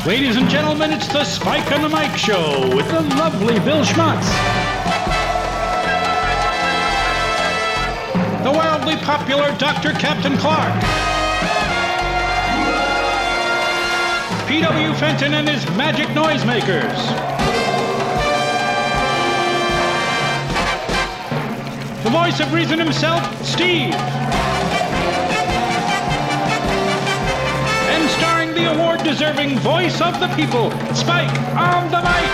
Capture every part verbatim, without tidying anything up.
Ladies and gentlemen, it's the Spike on the Mic Show with the lovely Bill Schmutz. The wildly popular Doctor Captain Clark. P W Fenton and his magic noisemakers. The voice of reason himself, Steve. And starring the award-deserving voice of the people, Spike on the Mic.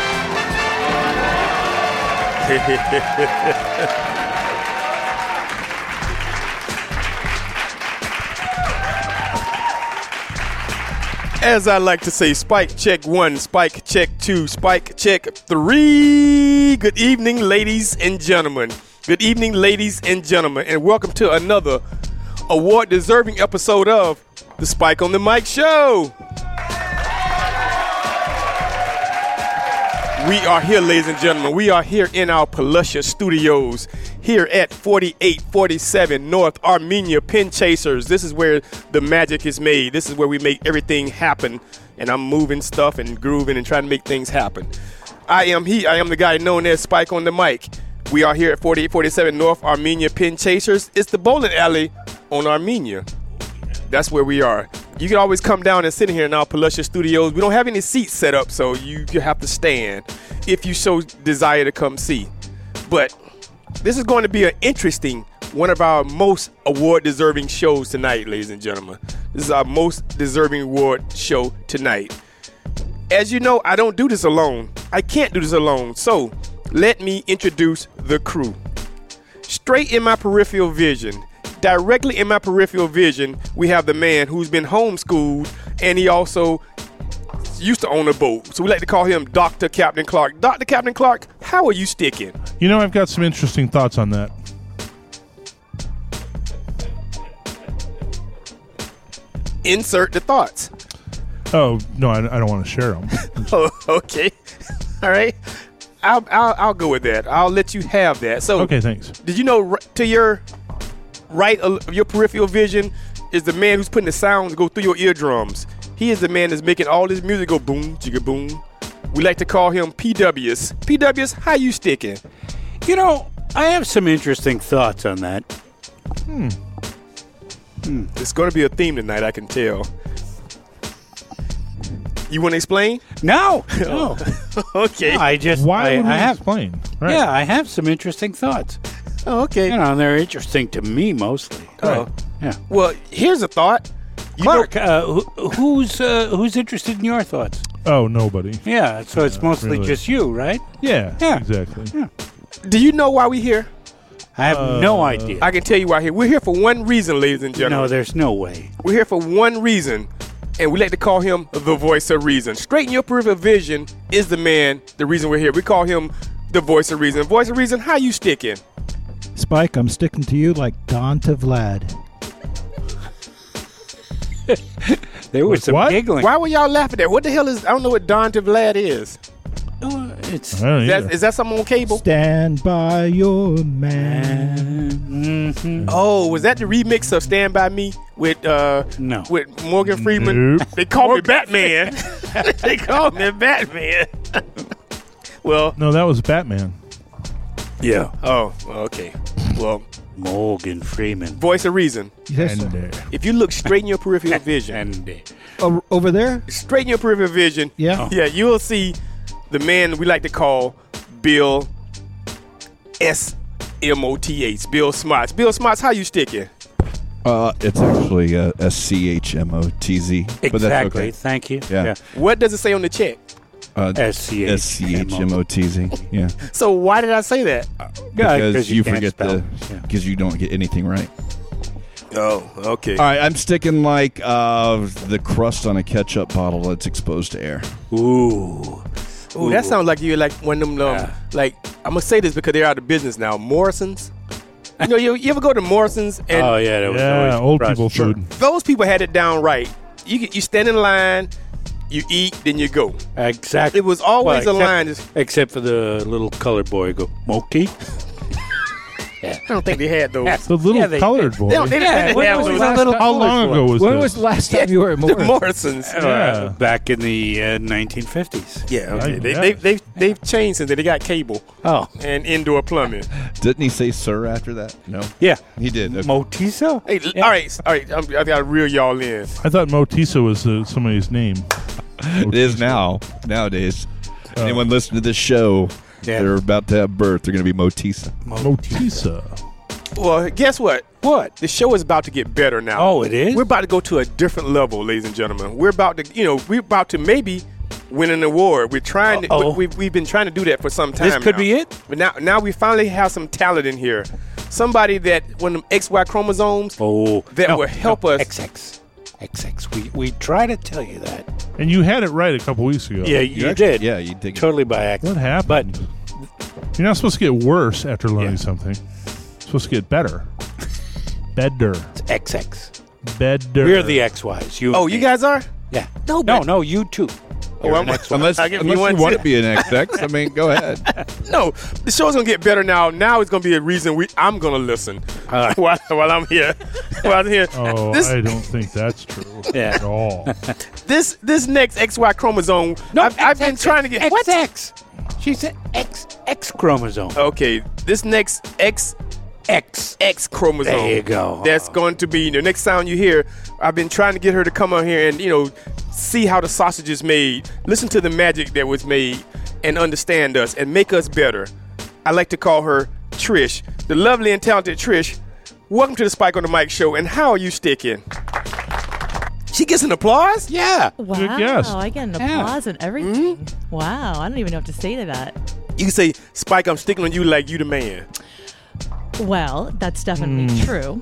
As I like to say, Spike check one, Spike check two, Spike check three. Good evening, ladies and gentlemen. Good evening, ladies and gentlemen, and welcome to another award-deserving episode of the Spike on the Mic Show. We are here, ladies and gentlemen. We are here in our Palusha studios here at forty-eight forty-seven North Armenia Pin Chasers. This is where the magic is made. This is where we make everything happen. And I'm moving stuff and grooving and trying to make things happen. I am he. I am the guy known as Spike on the Mic. We are here at forty-eight forty-seven North Armenia Pin Chasers. It's the bowling alley on Armenia. That's where we are. You can always come down and sit here in our Palusha studios. We don't have any seats set up, so you, you have to stand if you so desire to come see. But this is going to be an interesting, one of our most award-deserving shows tonight, ladies and gentlemen. This is our most deserving award show tonight. As you know, I don't do this alone. I can't do this alone. So let me introduce the crew. Straight in my peripheral vision, directly in my peripheral vision, we have the man who's been homeschooled, and he also used to own a boat. So we like to call him Doctor Captain Clark. Doctor Captain Clark, how are you sticking? You know, I've got some interesting thoughts on that. Insert the thoughts. Oh, no, I, I don't want to share them. Oh, okay. All right. I'll, I'll I'll go with that. I'll let you have that. So, okay, thanks. Did you know r- to your right of your peripheral vision is the man who's putting the sounds go through your eardrums? He is the man that's making all this music go boom, jigga boom. We like to call him P Ws. P Ws, how you sticking? You know, I have some interesting thoughts on that. Hmm. Hmm. It's going to be a theme tonight, I can tell. You want to explain? No. No. Okay. No, I just Why I, would I we have, explain? Right. Yeah, I have some interesting thoughts. Oh, okay. You know, they're interesting to me mostly. Oh. Yeah. Well, here's a thought. You Clark, know- uh, who, who's uh, who's interested in your thoughts? Oh, nobody. Yeah, so it's mostly really. just you, right? Yeah, Yeah. exactly. Yeah. do you know why we're here? I have Uh, no idea. I can tell you why here. We're here for one reason, ladies and gentlemen. no, there's no way. We're here for one reason, and we like to call him the voice of reason. Straight in your peripheral vision is the man, the reason we're here. We call him the voice of reason. Voice of reason, how you sticking? Spike, I'm sticking to you like Don to Vlad. There was Like some what? giggling. Why were y'all laughing at? What the hell is, I don't know what Don to Vlad is. Oh, it's I don't Is either. that, is that something on cable? Stand by your man. Mhm. Oh, was that the remix of Stand By Me with uh No. with Morgan Freeman? Nope. They call me Batman. They call me Batman. Well, No, that was Batman. Yeah. oh, okay. Well, Morgan Freeman. voice of reason. Yes, And, sir. uh, If you look straight in your peripheral vision, And uh, O- over there? straight in your peripheral vision, Yeah. yeah, you will see the man we like to call Bill S M O T H, Bill Smarts. Bill Smarts, how you sticking? Uh, it's actually uh, S C H M O T Z. But that's exactly. okay. Thank you. Yeah. What does it say on the check? Uh, S C S C H M O T Z. Yeah. So why did I say that? Yeah, Because you you can't forget spell. the. Yeah. Because you don't get anything right. Oh, okay. All right, I'm sticking like uh, the crust on a ketchup bottle that's exposed to air. Ooh. Ooh, that sounds like you're like one of them. Um, Yeah. Like I'm gonna say this because they're out of business now. Morrison's. You know, you, you ever go to Morrison's and Oh, yeah. That was yeah, always old crust. people Sure. food. those people had it down right. You get- you stand in line, you eat, then you go. Exactly. It was always Well, a except- line. Just, Except for the little colored boy go, Moki. I don't think they had those. The little Yeah, they- colored They boy. don't, they Yeah, didn't when have was those. that little How long ago was When this? was the last time you were at The Morris? Morrisons. Uh, Yeah. back in the uh, nineteen fifties. Yeah, okay. I They, guess. they, they, they've changed since then. They got cable Oh, and indoor plumbing. Didn't he say sir after that? No. yeah. He did. Okay. Motisa? Hey, Yeah. all right, all right. I'm, I got to reel y'all in. I thought Motisa was uh, somebody's name. It is now. Nowadays. Anyone listening to this show, Yeah. they're about to have birth. They're going to be Motisa. Motisa. Well, guess what? What? The show is about to get better now. Oh, it is? We're about to go to a different level, ladies and gentlemen. We're about to, you know, we're about to maybe win an award. We're trying to, Uh-oh. we, we've, we've been trying to do that for some time This could now. be it? But now, now we finally have some talent in here. Somebody that, one of them X Y chromosomes, Oh. that no, will help no, us. X X. X X. We, we try to tell you that. And you had it right a couple weeks ago. Yeah, you, actually- did. Yeah, you did. Totally by accident. What happened? You're not supposed to get worse after learning Yeah. something. You're supposed to get better. Better. It's X X. Better. We're the X Ys. You Oh, and you me. guys are? Yeah. No, no, but- no, you too. Oh, I'm, Unless, I guess unless you you want want to- to be an X X, I mean, go ahead. No, the show's gonna get better now. Now it's gonna be a reason we I'm gonna listen Uh. while, while I'm here. While I'm here. Oh, this I don't think that's true Yeah. at all. this this next X Y chromosome. No, I've, I've been trying to get X X. She said X X chromosome. Okay, this next X X. X chromosome. There you go. That's going to be the next sound you hear. I've been trying to get her to come on here and you know see how the sausage is made, listen to the magic that was made, and understand us and make us better. I like to call her Trish, the lovely and talented Trish. Welcome to the Spike on the Mic show. And how are you sticking? She gets an applause. Yeah. Good Wow, guess. I get an Yeah. applause and everything. Wow, I don't even know what to say to that. You can say, Spike, I'm sticking on you like you the man. Well, that's definitely true.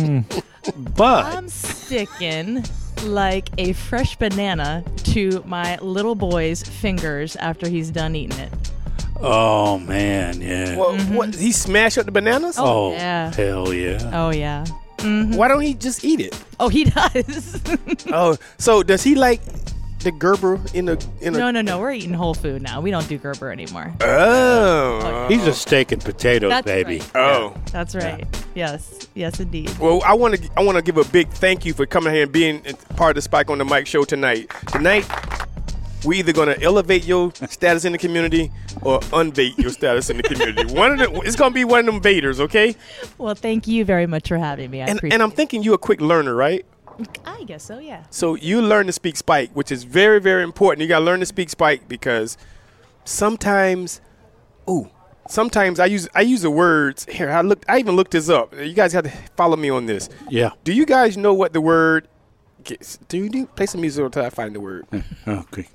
But I'm sticking like a fresh banana to my little boy's fingers after he's done eating it. oh man, yeah. Well, what? He smash up the bananas? oh yeah. hell yeah. Oh, yeah. Why don't he just eat it? Oh, he does. Oh, so does he like the Gerber in the in a? no, no, no. We're eating whole food now. We don't do Gerber anymore. Oh. He's a steak and potatoes That's baby. right. Oh. That's right. Yes. Yes, indeed. Well, I want to I want to give a big thank you for coming here and being part of the Spike on the Mic show tonight. Tonight, we're either going to elevate your status in the community or unbait your status in the community. One of the, it's going to be one of them baiters, okay? Well, thank you very much for having me. I And appreciate and I'm thinking you're a quick learner, right? it. I guess so, yeah. So you learn to speak Spike, which is very, very important. You got to learn to speak Spike because sometimes, ooh, sometimes I use I use the words here. I looked. I even looked this up. You guys have to follow me on this. Yeah. Do you guys know what the word? Gets, do you do play some music until I find the word? Okay.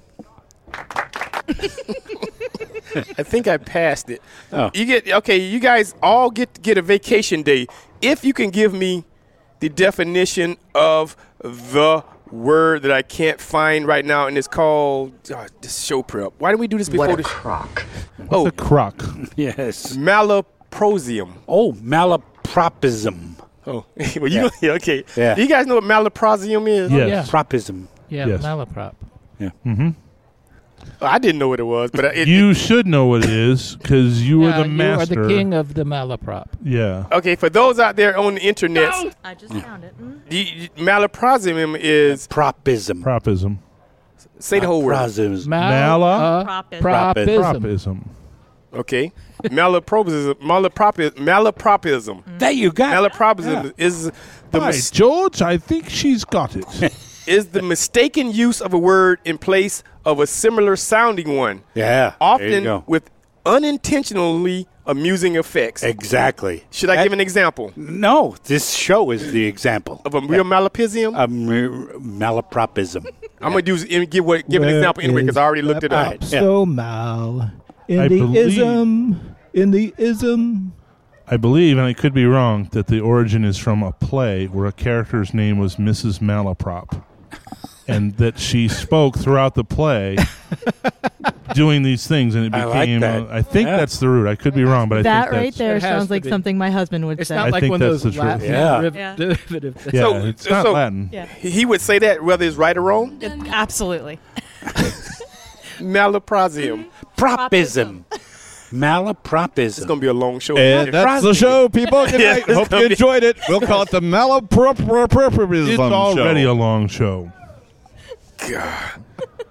I think I passed it. Oh. You get okay. You guys all get get a vacation day if you can give me the definition of the word that I can't find right now, and it's called uh, this show prep. Why didn't we do this before? What a this? crock. Oh, The crock. Yes. malapropism. Oh, malapropism. Oh, well, you yeah, okay? Yeah. Do you guys know what malapropism is? Yes. yeah. Propism. Yeah, Yes. malaprop. Oh, I didn't know what it was, but it, You should know what it is because you yeah, were the master. You are the king of the malaprop. Yeah. okay. For those out there on the internet, I just found it. Mm. the, malapropism is Propism. Propism. say the whole word. Propism. Mala- Propism. Propism. Propism. Okay, malapropism. Malapropism. Malapropism. There you got it. Malapropism is the Hi, mis- George. I think she's got it. is the mistaken use of a word in place of a similar sounding one, Yeah. there you often go. with unintentionally amusing effects. Exactly. Should I That- give an example No, this show is the example of a real malapropism? of m- malapropism. I'm gonna do give what give an Where example anyway because I already looked it up. Right. So mal. In I the believe- ism. In the ism. I believe, and I could be wrong, that the origin is from a play where a character's name was Missus Malaprop, and that she spoke throughout the play, doing these things, and it I like became. that. uh, I think Yeah. that's the root. I could be wrong, but I That think right that's, there It has sounds to like be. something my husband would It's say. not I like think one of that's those the truth. Latin Yeah. deriv- Yeah. derivative things. Yeah, So- it's not so- Latin. yeah, He would say that whether it's right or wrong. absolutely. Malapropism. Propism. Malapropism. It's going to be a long show. And that's the show, people. Good Yeah, night. it's Hope gonna you be- enjoyed it. We'll call it the Malapropism It's show. already a long show. God.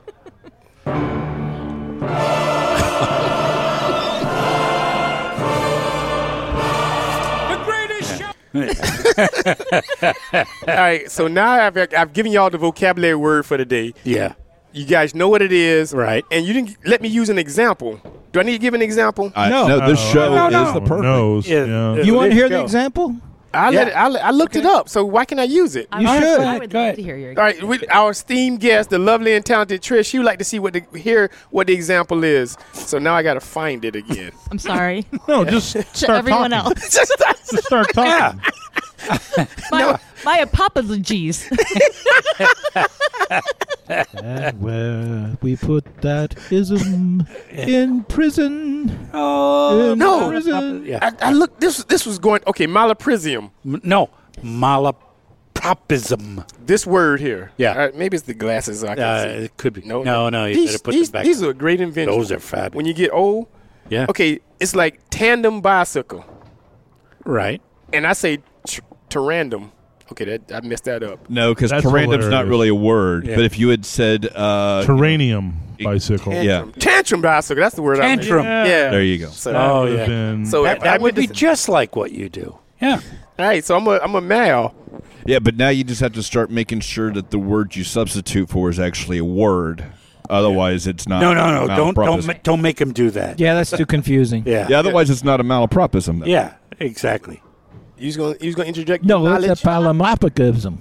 All right, so now I've, I've given y'all the vocabulary word for the day. Yeah. You guys know what it is. Right. And you didn't let me use an example. Do I need to give an example? I, No. no, this Oh, show no, is no. the perfect. Knows. Yeah. Yeah. Yeah. You want to There hear you the go. example? I let it, Yeah. I, I looked it up, so why can't I use it? I You would- should. I would Go love ahead. to hear your. All right, with our esteemed guest, the lovely and talented Trish, she would like to see what the, hear what the example is. So now I got to find it again. I'm sorry No, just to start everyone talking. else. Just start talking. My, my apologies. And where we put that ism in prison. Oh, In no. prison. Yeah. I, I looked. This this was going. Okay, malaprisium. M- no. Malapropism. This word here. Yeah. All right, maybe it's the glasses I can Uh, see. it could be. No, no, no. You these, better put these, them back. these are a great invention. Those are fabulous. When you get old, Yeah. okay, it's like tandem bicycle, Right. and I say tr- tandem. Okay, that I messed that up. No, because That's random's not hilarious. really a word. Yeah. But if you had said, uh, Terranium bicycle. Yeah. Tantrum. Tantrum bicycle. That's the word. Tantrum. I meant. Yeah. there you go. So, Oh, Would've yeah. been- so That, I that would went be to- just like what you do. Yeah. All right, so I'm a I'm a male. Yeah, but now you just have to start making sure that the word you substitute for is actually a word. Otherwise, it's not. No, no, no. Don't don't malapropism. ma- don't make him do that. Yeah, that's too confusing. Yeah. Yeah, otherwise it's not a malapropism. Then. Yeah. Exactly. You was gonna you was gonna interject No, your it's a knowledge? palamopicism.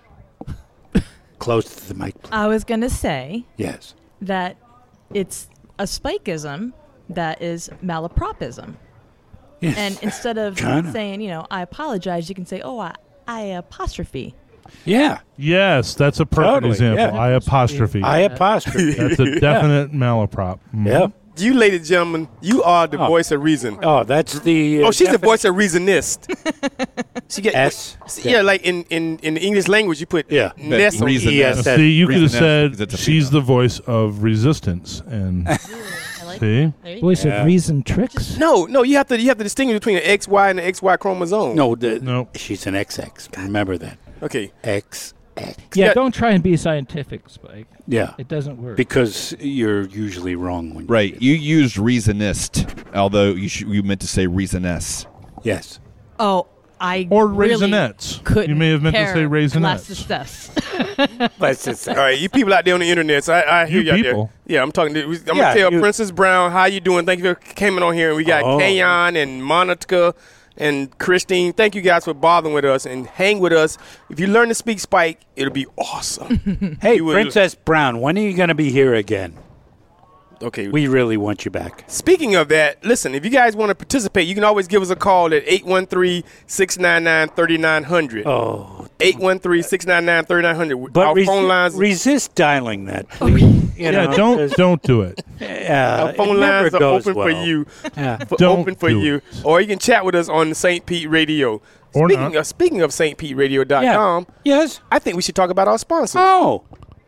Close to the mic. I was going to say Yes. that it's a spikeism that is malapropism. Yes. And instead of Kinda. saying, you know, I apologize, you can say, oh, I, I apostrophe. Yeah. Yes, that's a perfect Totally, example. yeah. I apostrophe. I apostrophe. That's a definite malaprop. Mm. Yeah. You, ladies and gentlemen, you are the Oh. voice of reason. Oh, that's the. Uh, Oh, she's the defi- voice of reasonist. She get S. Yeah, like in, in, in the English language, you put Yeah. ness on Reason- E. Yes. Now, that- see, you could have reason said that's- that's a she's female. the voice of resistance, and I like see, There you Voice Yeah. of reason tricks. No, no, you have to you have to distinguish between the X Y and the X Y chromosome. No, the, Nope. she's an X X. Remember that. Okay. X X. Yeah, Yeah. don't try and be scientific, Spike. Yeah. It doesn't work. Because you're usually wrong when you Right. do You used reasonist, although you sh- you meant to say reasoness. that. Yes. Oh, I or really raisinets. couldn't You may have meant to care say less of raisinets. stuff. Let's just All right, you people out there on the internet, so I, I hear You you out there. people. Yeah, I'm talking to I'm Yeah, gonna tell you- Princess Brown, how you doing? Thank you for coming on here. And we got Oh. Kayon and Monica and Christine. Thank you guys for bothering with us and hang with us. If you learn to speak Spike, it'll be awesome. Hey, You would- Princess Brown, when are you going to be here again? Okay. We really want you back. Speaking of that, listen, if you guys want to participate, you can always give us a call at eight one three, six nine nine, three nine zero zero. Oh, eight one three, six nine nine, three nine zero zero. but Our resi- phone lines resist dialing that. Please. You Yeah, know, don't 'cause, don't do it. uh, Our phone it never lines are goes open for well. you. Yeah. For, Don't open for do you. it. Or you can chat with us on Saint Pete Radio. Or speaking not. of speaking of Saint Pete Radio dot com, Yeah. Yes. I think we should talk about our sponsors. Oh.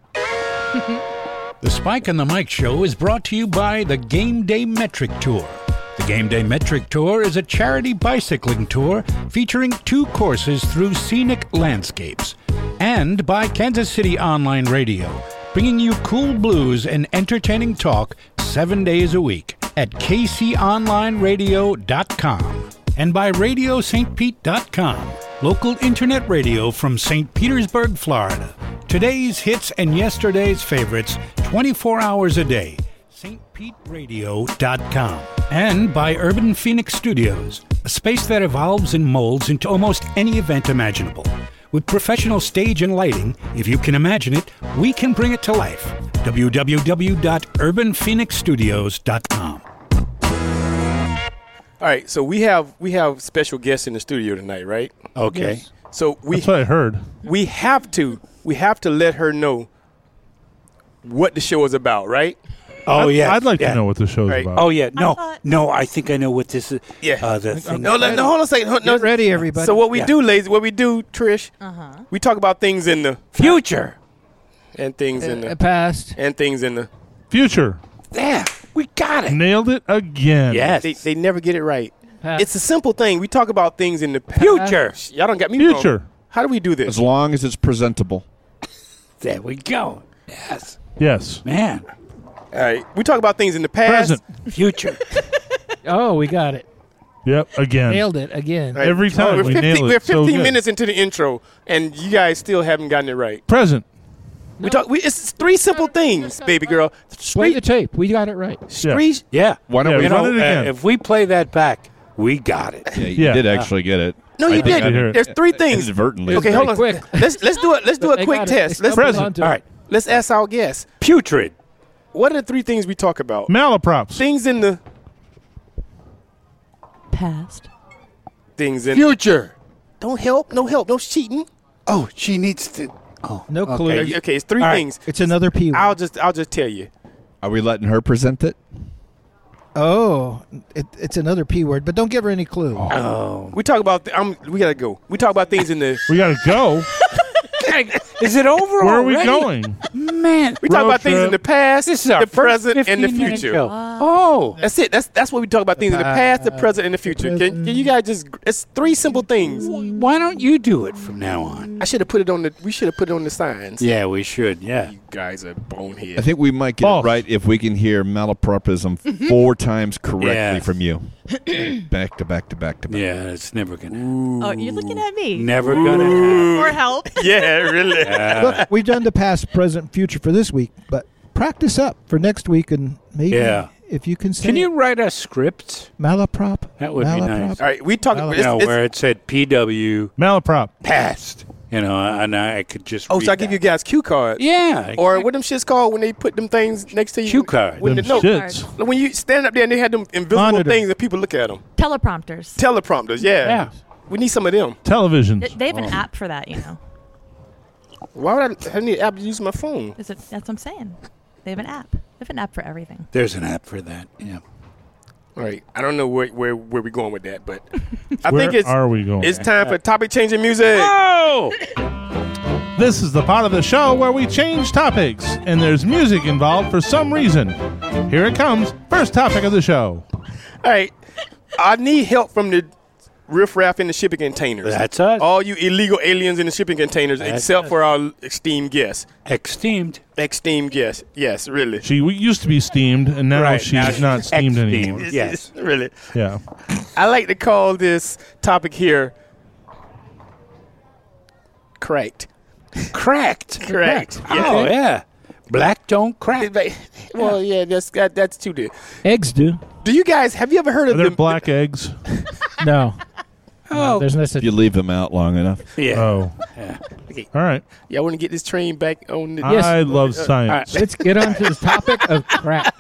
The Spike and the Mike Show is brought to you by the Game Day Metric Tour. The Game Day Metric Tour is a charity bicycling tour featuring two courses through scenic landscapes. And by Kansas City Online Radio, bringing you cool blues and entertaining talk seven days a week at k c online radio dot com. And by radio st pete dot com, local internet radio from Saint Petersburg, Florida. Today's hits and yesterday's favorites, twenty-four hours a day. st pete radio dot com. And by Urban Phoenix Studios, a space that evolves and molds into almost any event imaginable. With professional stage and lighting, if you can imagine it, we can bring it to life. w w w dot urban phoenix studios dot com. All right, so we have we have special guests in the studio tonight, right? Okay. So we That's what I heard. we have to we have to let her know what the show is about, right? Oh, I'd, yeah. I'd like yeah. to know what the show's Right. about. Oh, yeah. No. thought- No, I think I know what this is. Yeah. Uh, the thing. No, no, no, hold on a second. Hold- no. Get ready, everybody. So what we Yeah. do, ladies, what we do, Trish, Uh-huh. we talk about things in the Future. and things in Uh, the past. and things in the Future. Yeah. We got it. Nailed it again. Yes. They, they never get it right. Pass. It's a simple thing. We talk about things in the past. Future. Y'all don't got me Future. wrong. How do we do this? As long as it's presentable. There we go. Yes. Yes. Man. All right. We talk about things in the past. Present. Future. Oh, we got it. Yep. Again. Nailed it again. All right. Every time we're we fifteen, nail it We're so fifteen good. minutes into the intro, and you guys still haven't gotten it right. Present. We talk. We, it's three simple things, baby girl. Play the tape. We got it right. Yeah. Three, Yeah. Why don't Yeah, we? You run know, it again. uh, if we play that back, we got it. Yeah, you Yeah. did actually get it. No, I you think I didn't. hear it. There's three things. Inadvertently. Okay, hold on. Quick. Let's let's do it. Let's do But a they quick got it. test. They Let's stumbled Present. onto All it. right. let's ask our guests. Putrid. What are the three things we talk about? Malaprops. Things in the Past. things in. Future. Don't help. No help. No cheating. Oh, she needs to. Oh. No clue. Okay. Okay, okay, it's three All right. things. It's another P word. I'll just I'll just tell you. Are we letting her present it? Oh, it, it's another P word, but don't give her any clue. Oh. We talk about. Th- I'm, we gotta go. We talk about things in the. We got to go. Is it over Where are we already? going? Man. We talk Road about things trip. in the past, This is our the present, first and the fifteen-minute future. show. Oh. That's it. That's that's what we talk about. Things in the past, the present, and the future. Can, can you guys just? It's three simple things. Why don't you do it from now on? I should have put it on the. We should have put it on the signs. Yeah, we should. Yeah. You guys are bonehead. I think we might get False. it right if we can hear malapropism four times correctly Yes. from you. Back to back to back to back. Yeah, it's never gonna. Oh, you're looking at me. Never gonna happen. For help. yeah, really. Look, we've done the past, present, future for this week, but practice up for next week, and maybe Yeah. if you can say Can you write us scripts? malaprop. That would be malaprop. nice. All right, we talk. Well, It's, You know, it's- where it said P W Malaprop. past. You know, and I could just. oh, read so I give that. you guys cue cards. Yeah. Or what them shits called when they put them things next to you? Cue card. When Them the, no, shits. when you stand up there and they had them invisible Monitor. things and people look at them. Teleprompters. Teleprompters, yeah. Yeah. We need some of them. Television. Th- They have an app for that, you know. Why would I, I need an app to use my phone? Is it, that's what I'm saying. They have an app. They have an app for everything. There's an app for that. Yeah. All right. I don't know where where, where we're going with that, but I Where think it's are we going? it's time for topic changing music. Oh! This is the part of the show where we change topics, and there's music involved for some reason. Here it comes. First topic of the show. All right. I need help from the riffraff in the shipping containers. That's us. All you illegal aliens in the shipping containers, That's except us. for our esteemed guest. Esteemed. Esteemed guest. Yes, really. She we used to be steamed, and now Right, she's now she's not steamed ex-steamed. anymore. Yes. really. Yeah. I like to call this topic here cracked. Cracked. Correct. Oh, yeah. Black don't crack. Well, yeah, that's that, that's too good. Eggs do. Do you guys have you ever heard Are of there the black eggs? No. Oh. No, there's no such. If you leave them out long enough. Yeah. Oh. Okay. All right. Y'all want to get this train back on the Yes. I love science. Let's get on to the topic of crack.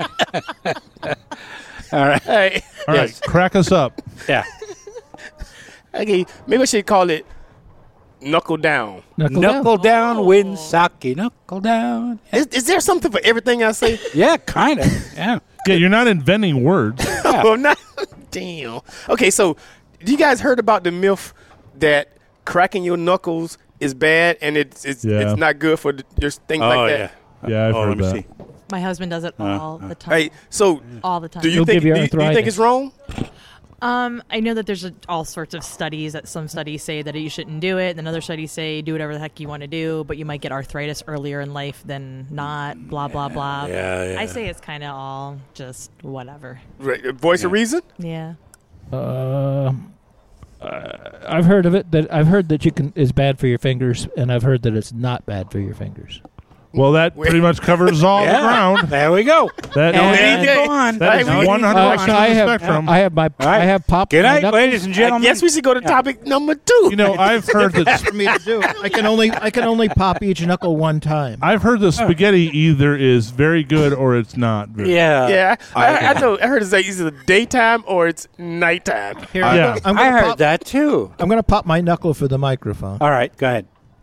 All right. All right. All right. Crack us up. Yeah. Okay, maybe I should call it knuckle down. Knuckle, Knuckle down. down, win sake. Knuckle down. Is, is there something for everything I say? Yeah, kind of. Yeah. Yeah, you're not inventing words. Oh, not damn. Okay, so you guys heard about the myth that cracking your knuckles is bad and it's it's, Yeah. it's not good for the, your things Oh, like yeah. that? Yeah, I've oh, heard let me that. see. My husband does it all the time. Hey, so all the time. do you He'll think give you do you, do you think arthritis. it's wrong? Um, I know that there's a, all sorts of studies that some studies say that you shouldn't do it, and other studies say do whatever the heck you want to do, but you might get arthritis earlier in life than not. Blah blah blah. Yeah, yeah. I say it's kind of all just whatever. Right, voice of reason? Yeah. Uh, uh, I've heard of it. That I've heard that you can is bad for your fingers, and I've heard that it's not bad for your fingers. Well, that Wait. pretty much covers all the Yeah. ground. There we go. That No is, need to go on. that is Hey, we- one hundred Uh, percent so I of the have spectrum. I have my All right. I have popped. Good my night, knuckles. ladies and I gentlemen. guess we should go to topic number two. You know, I've heard that For me to do. I can only I can only pop each knuckle one time. I've heard the spaghetti either is very good or it's not. Very Yeah. yeah, I, I know. I heard it's like either daytime or it's nighttime. Here, I- I'm Yeah. gonna- I'm I gonna heard pop, that too. I'm going to pop my knuckle for the microphone. All right, go ahead.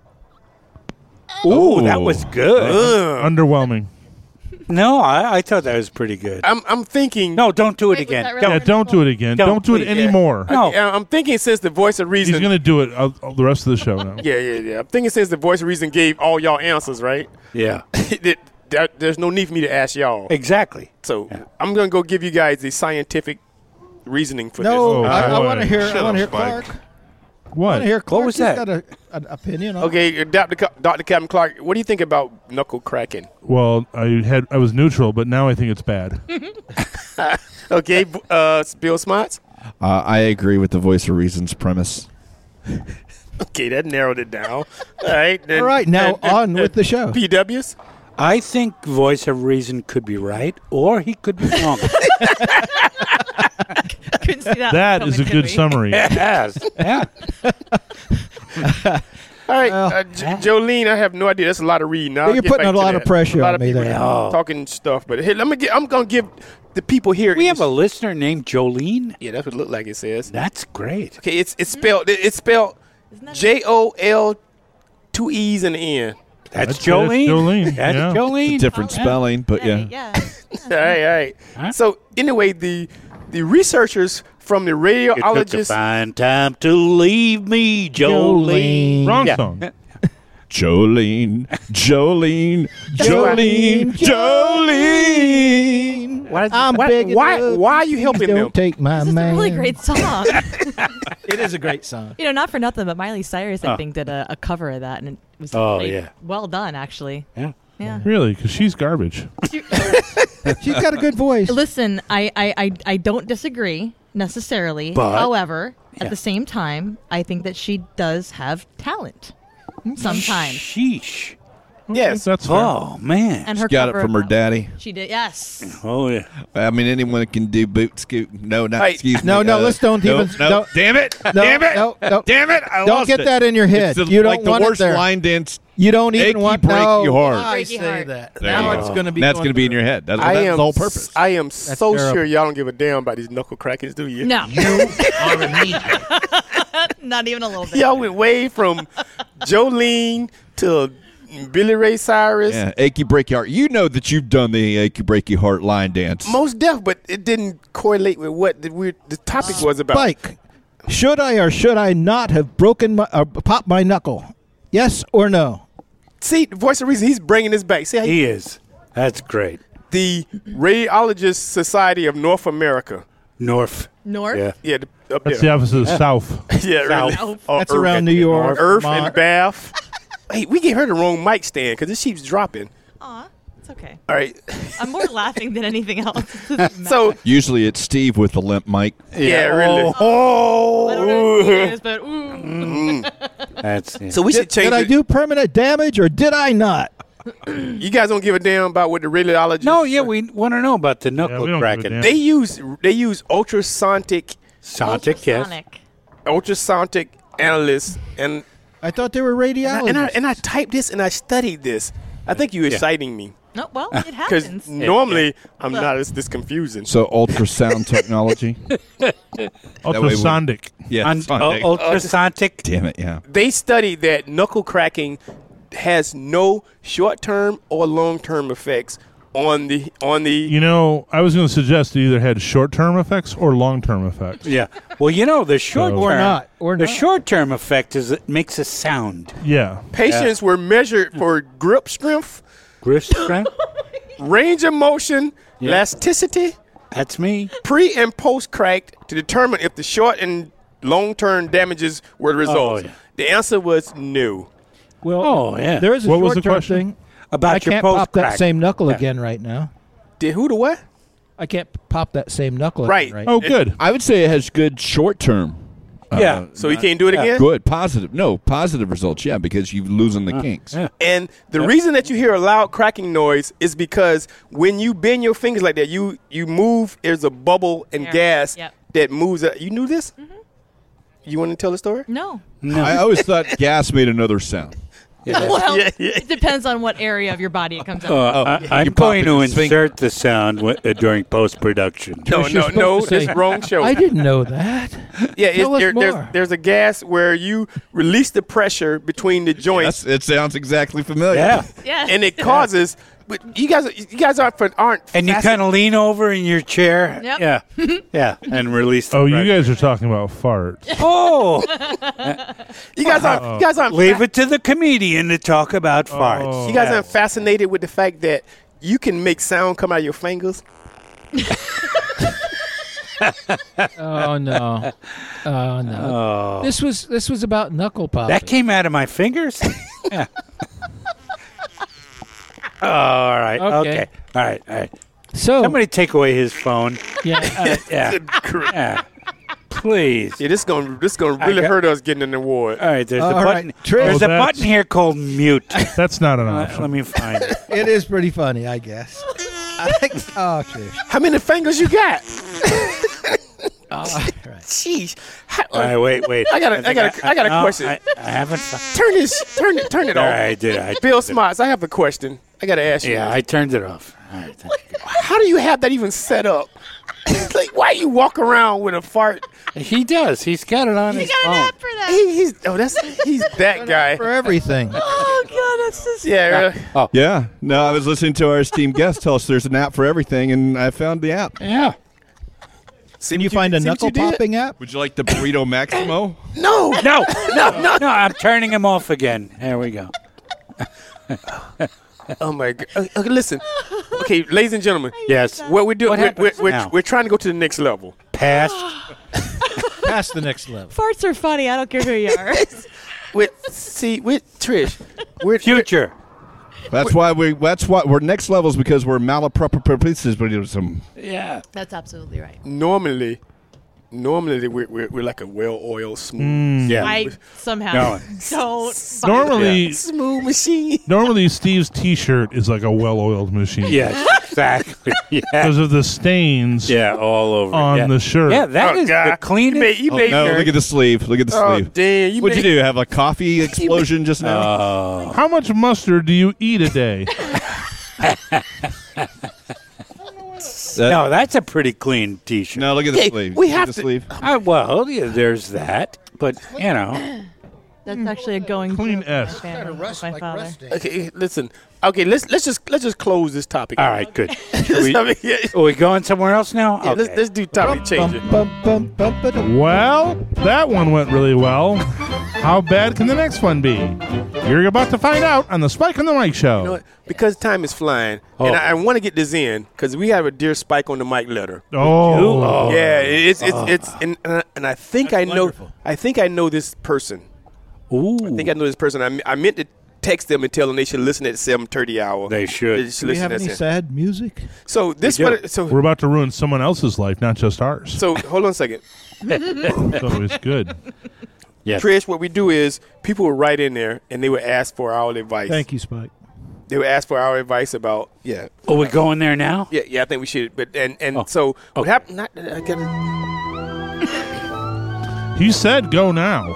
Ooh, that was good. Ugh. Underwhelming. No, I, I thought that was pretty good. I'm I'm thinking. No, don't do it Wait, was again. that really Don't. Yeah, don't do it again. Don't, Don't, do it please. anymore. No. I, I'm thinking since the voice of reason. He's going to do it uh, uh, the rest of the show now. yeah, yeah, yeah. I'm thinking since the voice of reason gave all y'all answers, right? Yeah. that there, there's no need for me to ask y'all. Exactly. So I'm going to go give you guys the scientific reasoning for No, this. Oh, I, I boy. want to hear. I Shut want to hear up, Spike. Clark. I What? want to hear Clark. was He's that? got a, an opinion on it. Okay, uh, Doctor Ca- Doctor Captain Clark, what do you think about knuckle cracking? Well, I had I was neutral, but now I think it's bad. Okay, b- uh, Bill Smarts? Uh, I agree with the Voice of Reason's premise. Okay, that narrowed it down. All right. Then, All right, now and- and- on with the show. P Ws? I think Voice of Reason could be right, or he could be wrong. Couldn't see that. That coming, is a could good we? summary. yes. Yeah. All right, Well, uh, J- Jolene, I have no idea. That's a lot of reading. I'll You're get putting back a to lot that. of pressure a lot on of me people there. Oh. talking stuff, but here, let me get. I'm gonna give the people here. We have a listener named Jolene. yeah, that's what it looked like. It says. That's great. Okay, it's it's spelled it's spelled Isn't that J O L, two E's and an N. That's, That's- Jolene. that's Jolene, That's yeah. Jolene. Different spelling, but yeah. yeah. All right, all right. Huh? So anyway, the the researchers from the You took a radiologist. fine time to leave me, Jolene. Wrong Yeah. song. Jolene, Jolene, Jolene, Jolene. What, I'm what, big Why enough. why are you helping Don't them? take my This is man. a really great song. It is a great song. You know, not for nothing, but Miley Cyrus, I Oh. think, did a, a cover of that, and it was Oh, like, yeah. well done, actually. Yeah. Yeah. Really? Because she's garbage. She's got a good voice. Listen, I, I, I, I don't disagree necessarily. But- However, Yeah. at the same time, I think that she does have talent sometimes. Sheesh. Yes. That's fair. Oh, man. And her Got it cover from of her that- daddy. She did, yes. Oh, yeah. I mean, anyone can do boot scoot. No, not Hey, excuse me. no, no, uh, let's don't no, even- No, don't- damn it! No, damn it! no, no. Damn it! I Don't lost get it. that in your head. It's the, You don't like the want it worst there. line dance. You don't even Achy, want breaky no. heart. I Breaky say heart. that. There now you it's go. going to be. That's going going to be in through. your head. That's, I that's am the whole s- purpose. I am so terrible. sure y'all don't give a damn about these knuckle crackers, do you? No, You are a need. not even a little bit. Y'all went way from Jolene to Billy Ray Cyrus. Yeah, achy breaky heart. You know that you've done the achy breaky heart line dance. Most deaf, but it didn't correlate with what the, we, the topic was about. Spike, should I or should I not have broken my or popped my knuckle? Yes or no? See, the voice of reason, he's bringing this back. See how He is. That's great. the Radiologist Society of North America. North. North? Yeah. Yeah, the, up That's there. the opposite of South. yeah, really. South. Oh, That's Earth around and- New York. Earth Vermont. and Bath. Hey, we gave her the wrong mic stand because this keeps dropping. Aw, it's okay. All right. I'm more laughing than anything else. So, Usually it's Steve with the limp mic. yeah, really. Oh. I don't know what it is, but ooh. That's yeah. So we should Did, change did I it. do permanent damage or did I not? You guys don't give a damn about what the radiologist. No, yeah, we want to know about the Yeah, knuckle we don't give a cracking. damn. They use they use ultrasonic Sontic, yes. Ultrasonic. ultrasonic analysts and I thought they were and I, radiologists. and I and I typed this and I studied this. I think you're exciting me No, well, it because happens. normally I'm not as this confusing. So ultrasound technology. Ultrasonic. Yeah, Un- sonic. uh, ultrasonic. Damn it, yeah. They studied that knuckle cracking has no short-term or long-term effects on the on the. You know, I was going to suggest it either had short-term effects or long-term effects. Yeah. Well, you know, the short So- term. Or not, or the not. short term effect is it makes a sound. Yeah. Patients were measured for grip strength, Grip strength. range of motion, elasticity, That's me. pre and post crack to determine if the short and long term damages were the results. Oh, yeah. The answer was no. Well, Oh, yeah. there is a What was the short-term question? thing. About I your can't pop that post-crack. same knuckle Yeah. again right now. Did who to what? I can't pop that same knuckle Right. again right Oh, good. I would say it has good short term. Yeah. So he can't do it again? Good, positive. No, positive results, yeah, because you're losing the kinks. Yeah. And the reason that you hear a loud cracking noise is because when you bend your fingers like that, you you move. There's a bubble and Air. gas Yep. that moves. Up. You knew this? You want to tell the story? No. I always thought gas made another sound. Well, Yeah, yeah. it depends on what area of your body it comes out. Uh, of. I, I'm you pop going it to in the insert the sound w- uh, during post production. No, You're no, supposed no. to say- That's wrong show. I didn't know that. Yeah, it's, Tell us there, there's, more. there's a gas where you release the pressure between the joints, That's, it sounds exactly familiar. Yeah. Yes. and it causes but you guys, you guys aren't aren't. And you fascinated- kind of lean over in your chair. Yep. Yeah. Yeah. And release the Oh, you pressure. guys are talking about farts. Oh, You guys aren't. You guys aren't. leave fa- it to the comedian to talk about farts. You guys Yeah. aren't fascinated with the fact that you can make sound come out of your fingers. Oh no. Oh no. Oh. This was this was about knuckle popping. That came out of my fingers? Yeah. Oh, all right. Okay. Okay. All right. All right. so Somebody take away his phone. yeah. Uh, yeah. Yeah. Please. Yeah, this is gonna this is gonna I really got- hurt us getting an award. All right. There's All a right, button. Trish. There's Oh, a that's- button here called mute. That's not an Uh, option. let me find it. It is pretty funny, I guess. I think, oh, Trish. How many fingers you got? All right. Jeez. How- All right. Wait. Wait. I got a- I think got a- I got a no, question. I, I haven't. fi- Turn this. Turn it. Turn it All off. right. I did. I Bill did. Smarts, I have a question. I gotta ask you. Yeah. I turned it off. All right. Thank you. How do you have that even set up? Like, why you walk around with a fart? He does. He's got it on his phone. for that. He, he's oh, that's he's that guy. For everything. Oh god, that's just Yeah. really. Yeah. No, I was listening to our esteemed guest tell us there's an app for everything, and I found the app. Yeah. See Can you what find a see what knuckle you did? popping app? Would you like the Burrito Maximo? No. No. No. No. No. I'm turning him off again. There we go. Oh my god. Uh, okay, listen. Okay, ladies and gentlemen. Yes. What we're doing, What we're, happens we're, we're, now? we're trying to go to the next level. Past. Past the next level. farts are funny. I don't care who you are. With see with Trish, we're Future. That's why we. That's why we're next levels because we're malapropism. But there's some. Yeah. That's absolutely right. normally, normally we're, we're, we're like a well-oiled, smooth, Mm. Yeah. I somehow No. don't. Normally, smooth machine. normally Steve's T-shirt is like a well-oiled machine. Yes. Exactly. Yeah. Because of the stains Yeah. All over. on yeah. the shirt. Yeah. That Oh, is God. the cleanest. You made, you Oh, made no! her- Look at the sleeve. Look at the Oh sleeve. damn! You What'd you made, do? Have a coffee explosion just now? Oh. How much mustard do you eat a day? That- No, that's a pretty clean T-shirt. no, look at the Hey, sleeve. we Look at have the to- sleeve. Uh, well, yeah, there's that, but you know, That's actually a going Clean joke in my S. family with my father. Okay, listen. Okay, let's let's just let's just close this topic. all right, good. Are we, I mean, yeah, are we going somewhere else now? yeah, let's Okay. let's do topic changer. Bum, bum, bum, bum, bum. Well, that one went really well. How bad can the next one be? You're about to find out on the Spike on the Mic show. You know what? Because time is flying, Oh. and I, I want to get this in because we have a Dear Spike on the mic letter. Oh, Oh. Yeah, it's it's it's and and I- and I think I know I think I know this person. Ooh, I think I know this person. I, I meant to text them and tell them they should listen at seven thirty hour. they should. They should Do we listen have at any that. sad music? So this We do. what so we're about to ruin someone else's life, not just ours. so hold on a second. So it's good. Yes. Trish, what we do is people would write in there and they would ask for our advice. Thank you, Spike. They would ask for our advice about yeah. Are we going there now? Yeah, yeah, I think we should. But and and Oh, so what okay. happened? Not I gotta. He said go now.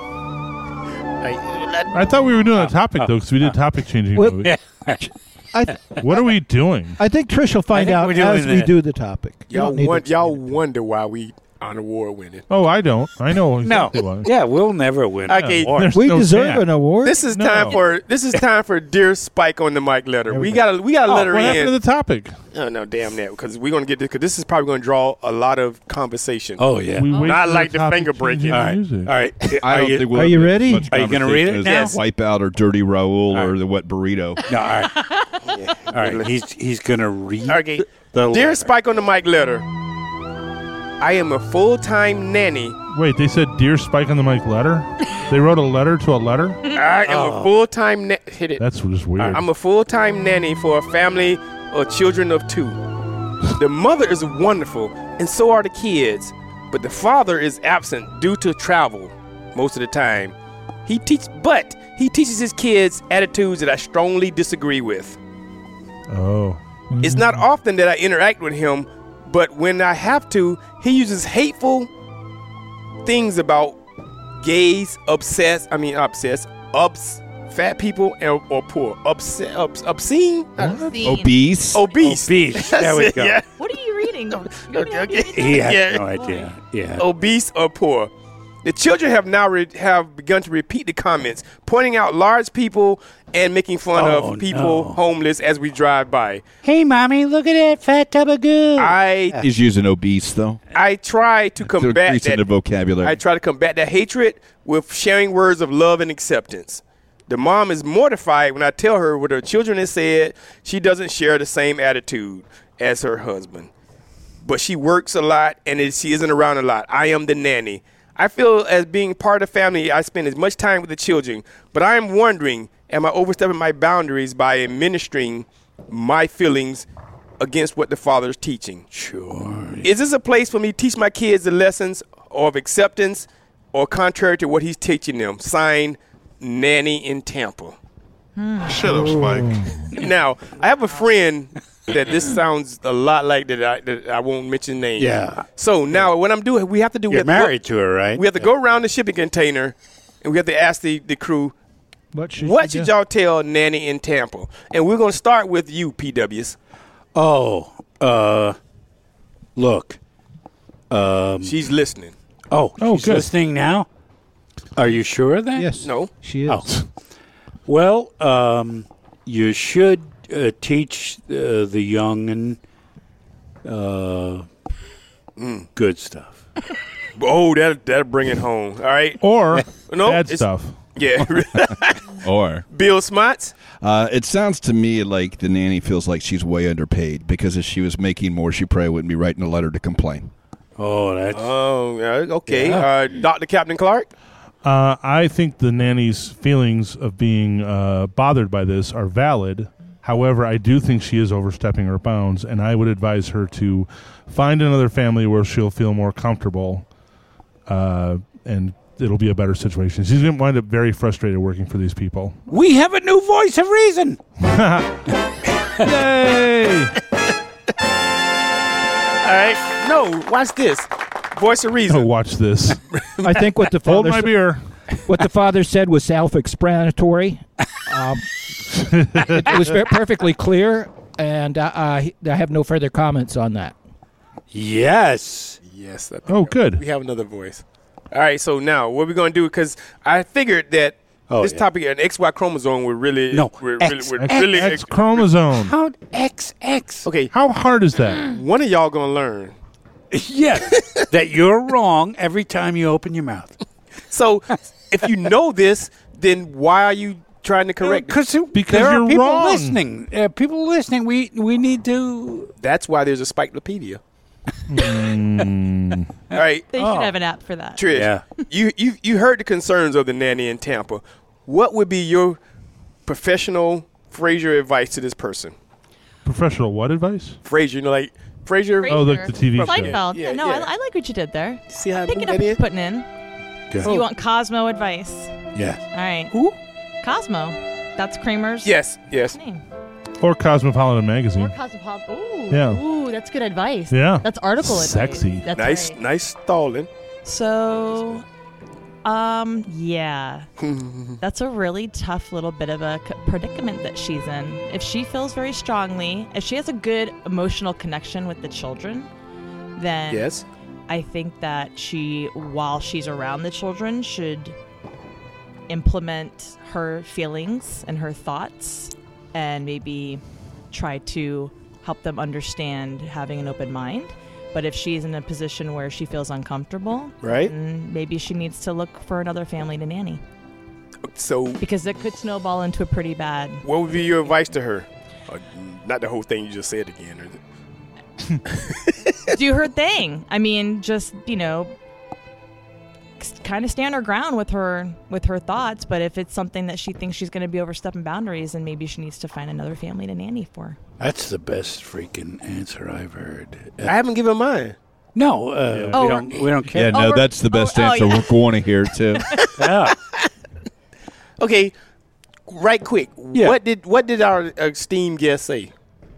I, I thought we were doing a topic, though, because we did topic changing. Well- movie. Yeah. I, th- What are we doing? I think Trish will find think out we're doing as we that. do the topic. You y'all don't need to want, y'all explain it. wonder why we on award winning. Oh, I don't. I know No. exactly why. Yeah, we'll never win. Okay. an award. There's We no deserve chance. an award. This is No. time for this is time for Dear Spike on the mic letter. There We we got to we got to Oh, let her what happened to in. the topic? Oh no, damn that, because we're gonna get this because this is probably gonna draw a lot of conversation. Oh yeah. We wait Not for like the topic finger breaking. changing All right. music. All right. I Are don't you, think we'll Are you have ready? much Are you gonna read it conversation as now? Wipeout or Dirty Raoul All or right. the Wet Burrito. no, all right. All right. He's he's gonna read. Okay. The Dear letter. Spike on the mic letter. I am a full time nanny. Wait, they said Dear Spike on the Mic letter? They wrote a letter to a letter? I am Oh. a full time na- hit it. That's just weird. I'm a full time nanny for a family of children of two. The mother is wonderful, and so are the kids, but the father is absent due to travel most of the time. He teach, but he teaches his kids attitudes that I strongly disagree with. oh. It's not often that I interact with him, but when I have to, he uses hateful things about gays, obsessed, I mean obsessed, obs, fat people, or, or poor. Obs- obs- obscene? Obese. Obese. Obese. That's There we it, go. Yeah. What are you reading? You have any Okay, idea? okay. He has Yeah. no idea. Yeah. Obese or poor. The children have now re- have begun to repeat the comments, pointing out large people and making fun Oh, of people no. homeless as we drive by. Hey, Mommy, look at that fat tub of goo. I He's using obese, though. I try to To combat increase in that. the vocabulary. I try to combat that hatred with sharing words of love and acceptance. The mom is mortified when I tell her what her children have said. She doesn't share the same attitude as her husband. But she works a lot and it, she isn't around a lot. I am the nanny. I feel as being part of the family, I spend as much time with the children. But I am wondering, am I overstepping my boundaries by administering my feelings against what the father is teaching? Sure. Is this a place for me to teach my kids the lessons of acceptance or contrary to what he's teaching them? Signed, Nanny in Tampa. Shut up, Spike. Now, I have a friend that this sounds a lot like that I, that I won't mention names. Yeah. So now what I'm doing, we have to do. we You're have to go- married to her, right? We have to go around the shipping container, and we have to ask the, the crew, What should, what you should do? y'all tell Nanny in Tampa? And we're going to start with you, P Ws. Oh, uh, look. Um, She's listening. oh, Oh, she's good. listening now? Are you sure of that? Yes. No. She is. Oh. Well, um, you should uh, teach uh, the young and uh, good stuff. Oh, that, that'll bring it home. All right. Or No, bad it's- stuff. Yeah. Or Bill Smots. uh, it sounds to me like the nanny feels like she's way underpaid because if she was making more, she probably wouldn't be writing a letter to complain. Oh, that's Oh, yeah, okay. Yeah. Uh, Doctor Captain Clark. Uh, I think the nanny's feelings of being uh, bothered by this are valid. However, I do think she is overstepping her bounds, and I would advise her to find another family where she'll feel more comfortable, uh, and it'll be a better situation. She's going to wind up very frustrated working for these people. we have a new voice of reason. Yay! All right. No, watch this. Voice of Oh, reason. watch this. I think what the Hold father my s- beer. what the father said was self-explanatory. Um, it, it was ver- perfectly clear, and uh, I I have no further comments on that. Yes. Yes. I think Oh, we- good. We have another voice. All right. So now, what we're going to do? Because I figured that Oh, this yeah. topic, an X Y chromosome, would really, No, would X, really, would X, really. X chromosome. How X X? Okay. How hard is that? One of y'all gonna learn. Yes, that you're wrong every time you open your mouth. So, if you know this, then why are you trying to correct? it? Because Because there you're are people wrong. listening. Uh, people listening. We we need to. That's why there's a Spikelopedia. All right, They should have an app for that. Trish. Yeah. You you you heard the concerns of the nanny in Tampa. What would be your professional Frasier advice to this person? Professional what advice? Frasier, you know, like Frasier. Frasier. Oh, like the T V show. Seinfeld. Yeah, Yeah, no, yeah. I, I like what you did there. See how I Picking moved up that what in? you're putting in. Good. So you want Cosmo advice. Yes. All right. Who? Cosmo. That's Kramer's Yes, yes. name. Or Cosmopolitan Or Magazine. Cosmopolitan. Ooh. Yeah. Ooh, that's good advice. Yeah. That's article advice. Sexy. That's Nice, right. nice stalling. So, um, yeah, that's a really tough little bit of a c- predicament that she's in. If she feels very strongly, if she has a good emotional connection with the children, then Yes. I think that she, while she's around the children, should implement her feelings and her thoughts and maybe try to help them understand having an open mind. But if she's in a position where she feels uncomfortable, Right. then maybe she needs to look for another family to nanny, So, because it could snowball into a pretty bad. what would be your advice to her? Uh, not the whole thing you just said again. Is it? Do her thing. I mean, just, you know, kind of stand her ground with her with her thoughts. But if it's something that she thinks she's going to be overstepping boundaries, then maybe she needs to find another family to nanny for. That's the best freaking answer I've heard. Uh, I haven't given mine. no, uh, Oh, we don't. We don't Yeah, care. no, we're- that's the best oh, oh, answer yeah. we're going to hear, too. Yeah. Okay, right quick. Yeah. What did what did our esteemed guest say?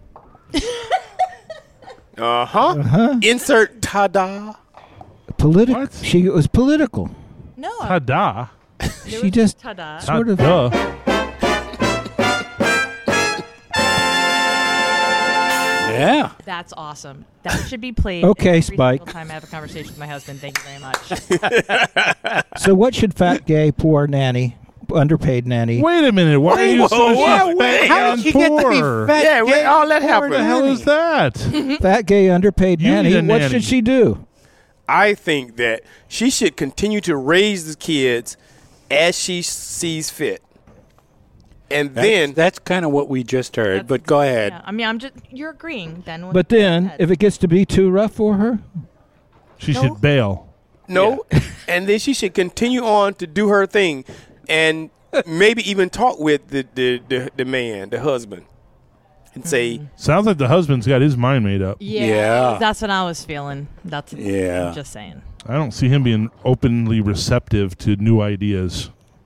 uh huh. Uh-huh. Insert ta-da. Political. What? She was political. No, Ta-da. She just ta-da. sort of. Ta-da. Yeah. That's awesome. That should be played. Okay, every Spike. single time I have a conversation with my husband. Thank you very much. So what should fat, gay, poor nanny, underpaid nanny? Wait a minute. Why are you so Whoa, yeah, whoa, fat How and did you get to be poor? fat? Yeah, where gay, all that poor happened? What the hell nanny? is that? Fat, gay, underpaid You nanny. need a What nanny. should she do? I think that she should continue to raise the kids as she sees fit. And That's, then that's kind of what we just heard, but go ahead. Yeah, I mean, I'm just you're agreeing then. when- But then, go ahead. if it gets to be too rough for her, She No. should bail. no, and then she should continue on to do her thing, and maybe even talk with the the, the, the man, the husband, and say, Sounds like the husband's got his mind made up. yeah, Yeah. that's what I was feeling. That's Yeah. I'm just saying. I don't see him being openly receptive to new ideas.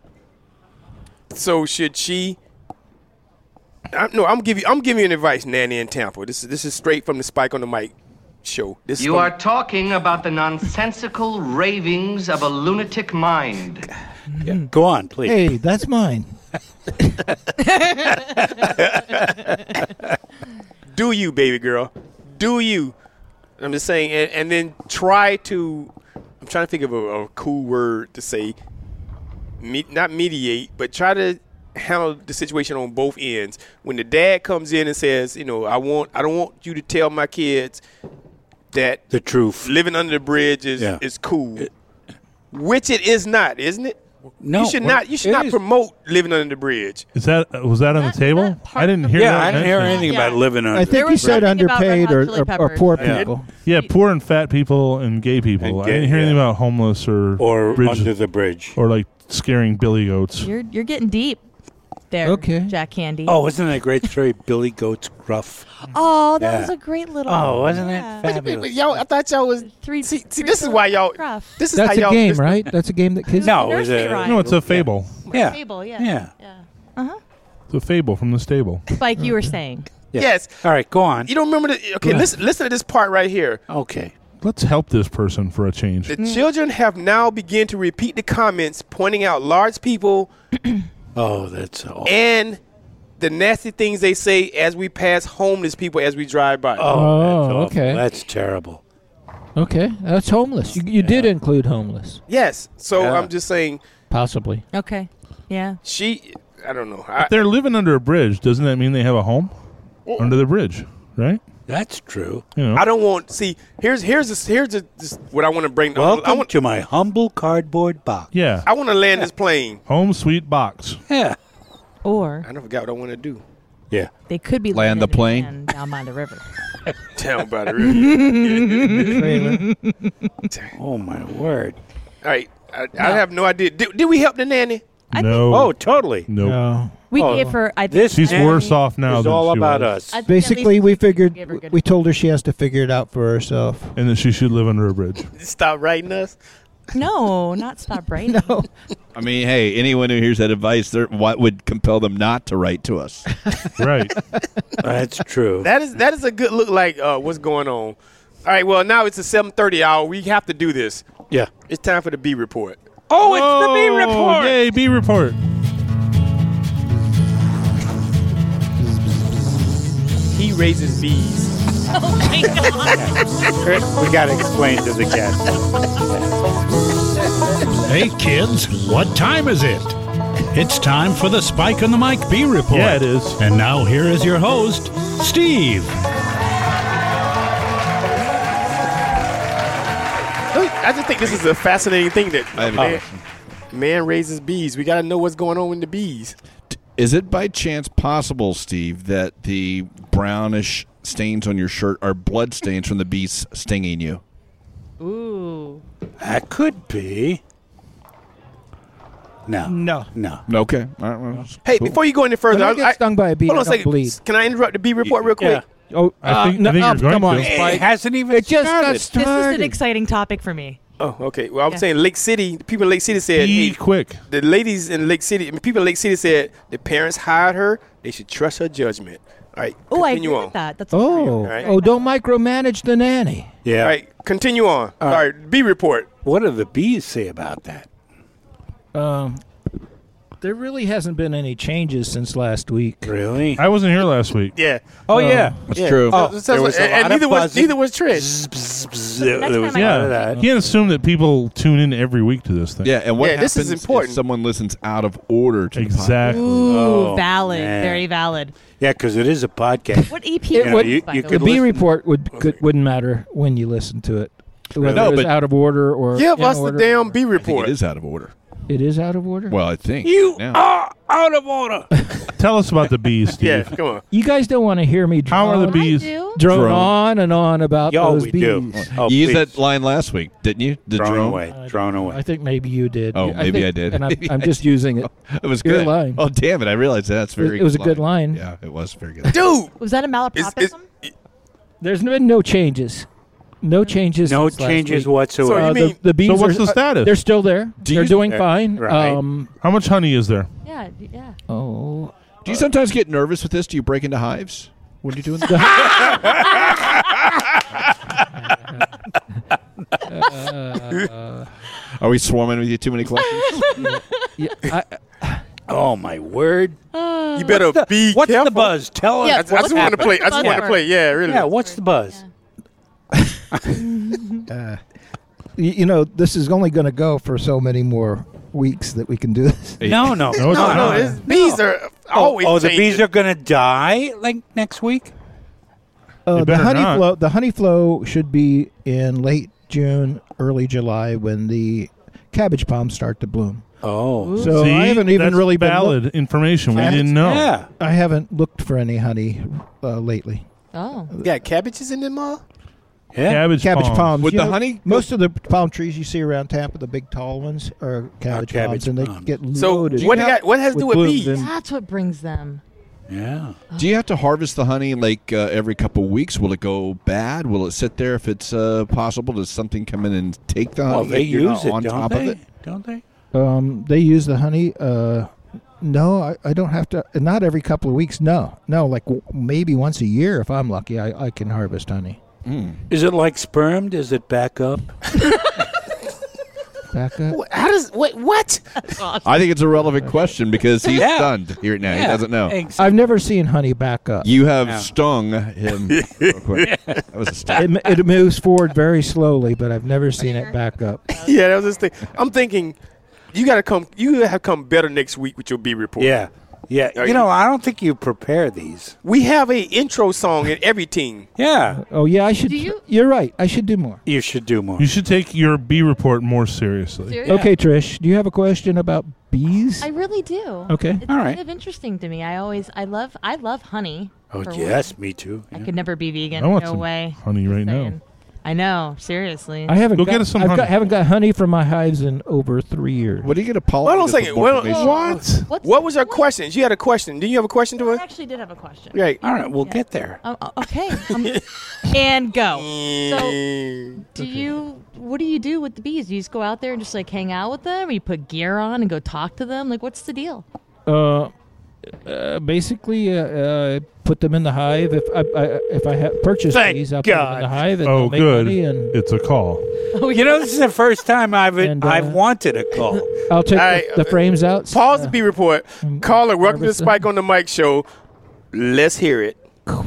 so should she? I, no, I'm giving you, I'm giving you an advice, Nanny in Tampa. This is this is straight from the Spike on the Mic show. This is You from- are talking about the nonsensical ravings of a lunatic mind. Go on, please. hey, that's mine. do you, baby girl, do you? I'm just saying, and, and then try to. I'm trying to think of a, a cool word to say. Me, not mediate, but try to handle the situation on both ends. When the dad comes in and says, you know, I want, I don't want you to tell my kids that The truth. living under the bridge is Yeah. is cool, which it is not, isn't it? No. you should not. You should it not is- promote living under the bridge. Is that was that on the That- table? that part I didn't of- hear Yeah, that. I didn't hear mentioned. anything Yeah. about living under I think There you was said something about Red underpaid Hot or, Chili or, or Peppers. poor Yeah. people. Yeah, poor and fat people and gay people. And I gay, didn't hear anything yeah. about homeless or or bridge, under the bridge. or like scaring billy goats. You're you're getting deep there, Okay. Jack Candy. Oh, wasn't that a great story? Billy Goat's Gruff. Oh, that Yeah. was a great little. Oh, wasn't yeah. it fabulous? Y'all, I thought y'all was. Three. See, see, three this is little why y'all. gruff. This is That's how a y'all. game, this- right? That's a game that kids. No, it was Nursery a rhyme. No, it's a fable. yeah. Fable, yeah. Yeah. yeah. It's a fable from the stable. Like you were saying. Yeah. Yes. All right, go on. You don't remember the? Okay, listen. Listen to this part right here. Okay. Let's help this person for a change. The children have now begun to repeat the comments, pointing out large people Oh, that's all. and the nasty things they say as we pass homeless people as we drive by. Oh, Oh, that's awful. okay. That's terrible. Okay, that's homeless. You, you did include homeless, Yes. So Yeah. I'm just saying, possibly. Okay. Yeah. she. I don't know. I, If they're living under a bridge, doesn't that mean they have a home under the bridge? Right? That's true. You know. I don't want. See, here's here's this, here's this, this, what I want to bring. I Welcome want. to my humble cardboard box. yeah. I want to land this plane. Home sweet box. Yeah. Or I don't forgot what I want to do. Yeah. they could be Land the landing plane? again down by the river. Down by the river. Trailer. Oh, my word. All right. I, I have no idea. Did, did we help the nanny? I no. Oh, totally. Nope. No. We Oh, gave her. I This She's nanny worse off now is than all she about was. us. I think at Basically, least we figured gave her good we told her she has to figure it out for herself. And that she should live under a bridge. Stop writing us. No, not stop writing. No. I mean, hey, anyone who hears that advice, they're- what would compel them not to write to us? Right. That's true. That is that is a good look. Like uh, what's going on? All right. Well, now it's a seven thirty hour. We have to do this. Yeah. It's time for the B report. Oh, it's the B Oh, report. Yay, B report. He raises bees. We got to explain to the guests. Hey, kids, what time is it? It's time for the Spike on the Mic B report. Yeah, it is. And now here is your host, Steve. I just think this is a fascinating thing that I have a man, question. man raises bees. We got to know what's going on with the bees. Is it by chance possible, Steve, that the brownish stains on your shirt are blood stains from the bees stinging you? Ooh. That could be. No. No. No. Okay. All right, well, Hey, cool. before you go any further, When I I, get I, stung by a bee, hold I on a don't second. bleed. Can I interrupt the bee report real quick? Yeah. Oh, I think, no, I think uh, you're going come on, to. It Spike. hasn't even It just started. got This is started. an exciting topic for me. Oh, okay. Well, I'm Yeah. saying Lake City. People in Lake City said, Be hey, quick. the ladies in Lake City, I mean, people in Lake City said the parents hired her. They should trust her judgment. All right. Oh, I continue agree on. with that. That's Oh, Right. oh! Don't micromanage the nanny. Yeah. All right. Continue on. All right. B report. What do the bees say about that? Um, There really hasn't been any changes since last week. Really? I wasn't here last week. Yeah. Oh, yeah. That's Yeah. true. Oh, So- there was a and, lot and of neither was buzzing. neither was Trish. Bzz, bzz, bzz. There Next was time I none of Yeah, that. you can't assume that people tune in every week to this thing. Yeah, and what Yeah, this happens is important. if someone listens out of order to exactly. Ooh, Oh, valid. man. Very valid. Yeah, because it is a podcast. What E P It is would- this, you- by you the The could way? B listen- report would could, wouldn't matter when you listen to it, whether No, it was but- out of order or Give in us the order. damn B the I think report. it is out of order. It is out of order. Well, I think. You now. are out of order. Tell us about the bees, Steve. Yeah, come on. You guys don't want to hear me How are the drone, bees? I do. drone Drone. on and on about Yeah, those we bees. do. Oh, you used please. that line last week, didn't you? The Drone drone. away. Drone away. I think maybe you did. Oh, maybe think- I did. And I'm, Maybe I'm I just using it. It was Your good. line. Oh, damn it! I realized that. That's very. It was a good line. Yeah, it was very good. Dude, Was that a it's, it's, malapropism? There's been no changes. No changes. No since last changes week. whatsoever. So you Uh, mean- the, the bees So what's are, the status? Uh, they're still there. Do they're you- doing Uh, fine. right. Um, How much honey is there? Yeah, d- yeah. oh, Do you sometimes get nervous with this? Do you break into hives when you're doing that? Are we swarming with you? Too many questions? yeah, I, Oh, my word. you better The- be what's careful. the buzz? Tell us. Yeah, I, I what's just want to happening. play. I just What's want the to play. Yeah, really. Yeah, what's the buzz? Uh, you, you know, this is only going to go for so many more weeks that we can do this. No, no. No, it's No, not. no, it's, bees are always Oh, the changing. bees are going to die like next week? uh, They the better honey not. flow. The honey flow should be in late June, early July when the cabbage palms start to bloom. Oh. So See, I haven't even that's really been valid look- information. We I- didn't know. Yeah. I haven't looked for any honey uh, lately. Oh. You got cabbages in them all? Yeah. Cabbage, Cabbage palm. palms. Would you the know, honey- Most of the palm trees you see around Tampa, the big tall ones, are cabbage, cabbage palms, and they palms. get So loaded. what, do you got, what has to do with blooms bees? and- That's what brings them. Yeah. Do you have to harvest the honey like uh, every couple of weeks? Will it go bad? Will it sit there if it's uh, possible? Does something come in and take the honey? Well, they if you're use not it, on don't top they? of it. Don't they? Um, they use the honey. Uh, no, I, I don't have to. Not every couple of weeks. No, no, like w- maybe once a year if I'm lucky. I, I can harvest honey. Is it like sperm? Does it back up? Back up. Wh- How does wait, what? I think it's a relevant question because he's Yeah. stunned here now. He doesn't know. Ex- I've never seen honey back up. You have Yeah. stung him real quick. That was a stab. It, m- it moves forward very slowly, but I've never seen it back up. Yeah, that was this thing. I'm thinking you got to come. You have come better next week with your B report. yeah. Yeah. Are You you- know, I don't think you prepare these. We have a intro song in every team. Yeah. Oh yeah, I should. Do you- You're right. I should do more. You should do more. You should take your bee report more seriously. Seriously? Okay, Trish, do you have a question about bees? I really do. Okay. It's All right. kind of interesting to me. I always, I love, I love honey. Oh, for yes, one. me too. I Yeah. could never be vegan. I want no some way. honey right now. Saying. I know. Seriously. I haven't. Go got, get us some I've honey. Got, haven't got honey from my hives in over three years. What do you get a pollen? Hold on a second. Well, What's, What was her question? You had a question. Did you have a question to I her? actually did have a question. Right. All right, we'll Yeah. get there. Um, uh, okay. Um, and go. So, do you? What do you do with the bees? Do you just go out there and just like hang out with them, or you put gear on and go talk to them? Like, what's the deal? Uh, uh, basically, uh, uh, put them in the hive. If I, I if I have purchased Thank these, I'll put them in God. the hive and Oh, they'll make good. honey, and It's a call. Oh, You know, this is the first time I've And, uh, I've wanted a call. I'll take All the, right, the uh, frames out. Pause the uh, B report. um, Caller, welcome to the harvest them. Spike on the Mic show. Let's hear it.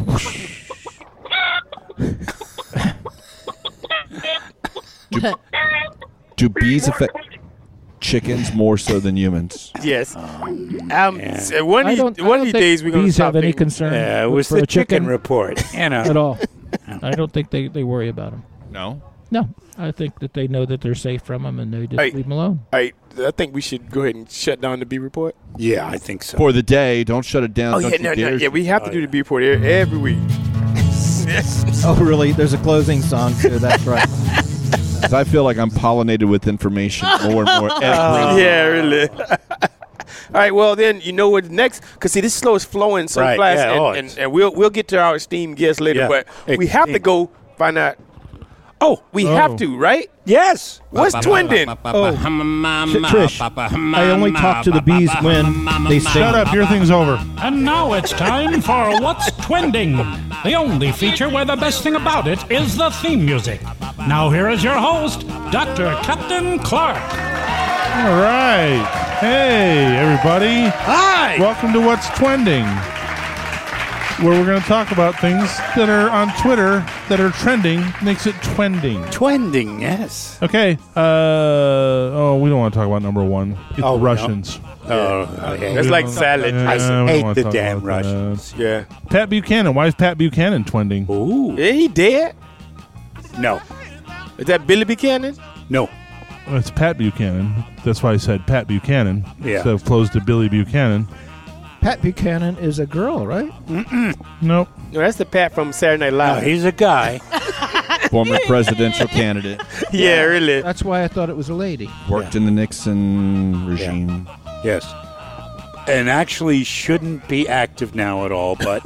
Do, do bees affect chickens more so than humans? Yes. Um, yeah. so one I of don't, these, I one don't of these think days we're going to bees stop have any thinking- concern Yeah, it with- was for the a chicken report. You know. at all. I don't think they, they worry about them. No. No, I think that they know that they're safe from them and they just Hey. leave them alone. All right, I think we should go ahead and shut down the B report. Yeah, I think so. For the day, don't shut it down. Oh don't yeah, you no, no, dare. yeah, we have to Oh, do yeah. the B report e- every week. Oh, really? There's a closing song too. That's right. 'Cause I feel like I'm pollinated with information more and more every yeah, really. All right, well then you know what next? Because see, this show is flowing so Right, fast, yeah, and, oh, and, it's- and we'll we'll get to our esteemed guests later. Yeah, But we have to esteemed. go find out. Oh, we Oh. have to, right? Yes. What's Twindon? Oh, Trish, I only talk to the bees when they sing. Shut up. Your thing's over. And now it's time for What's Twending, the only feature where the best thing about it is the theme music. Now here is your host, Doctor Captain Clark. All right. Hey, everybody. Hi. Welcome to What's Twending, where we're going to talk about things that are on Twitter that are trending, makes it twending. Twending, yes. Okay. Uh, oh, we don't want to talk about number one. It's Oh, the no. Russians. Oh, okay. That's like salad. Yeah, I we don't hate wanna the talk damn about Russians. Yeah. that. Pat Buchanan. Why is Pat Buchanan twending? Ooh. Yeah, he dead? No. Is that Billy Buchanan? No. Well, it's Pat Buchanan. That's why I said Pat Buchanan. Yeah. So close to Billy Buchanan. Pat Buchanan is a girl, right? Nope. No, that's the Pat from Saturday Night No, Live. he's a guy. Former presidential candidate. yeah, really. That's why I thought it was a lady. Worked in the Nixon regime. Yes. And actually shouldn't be active now at all, but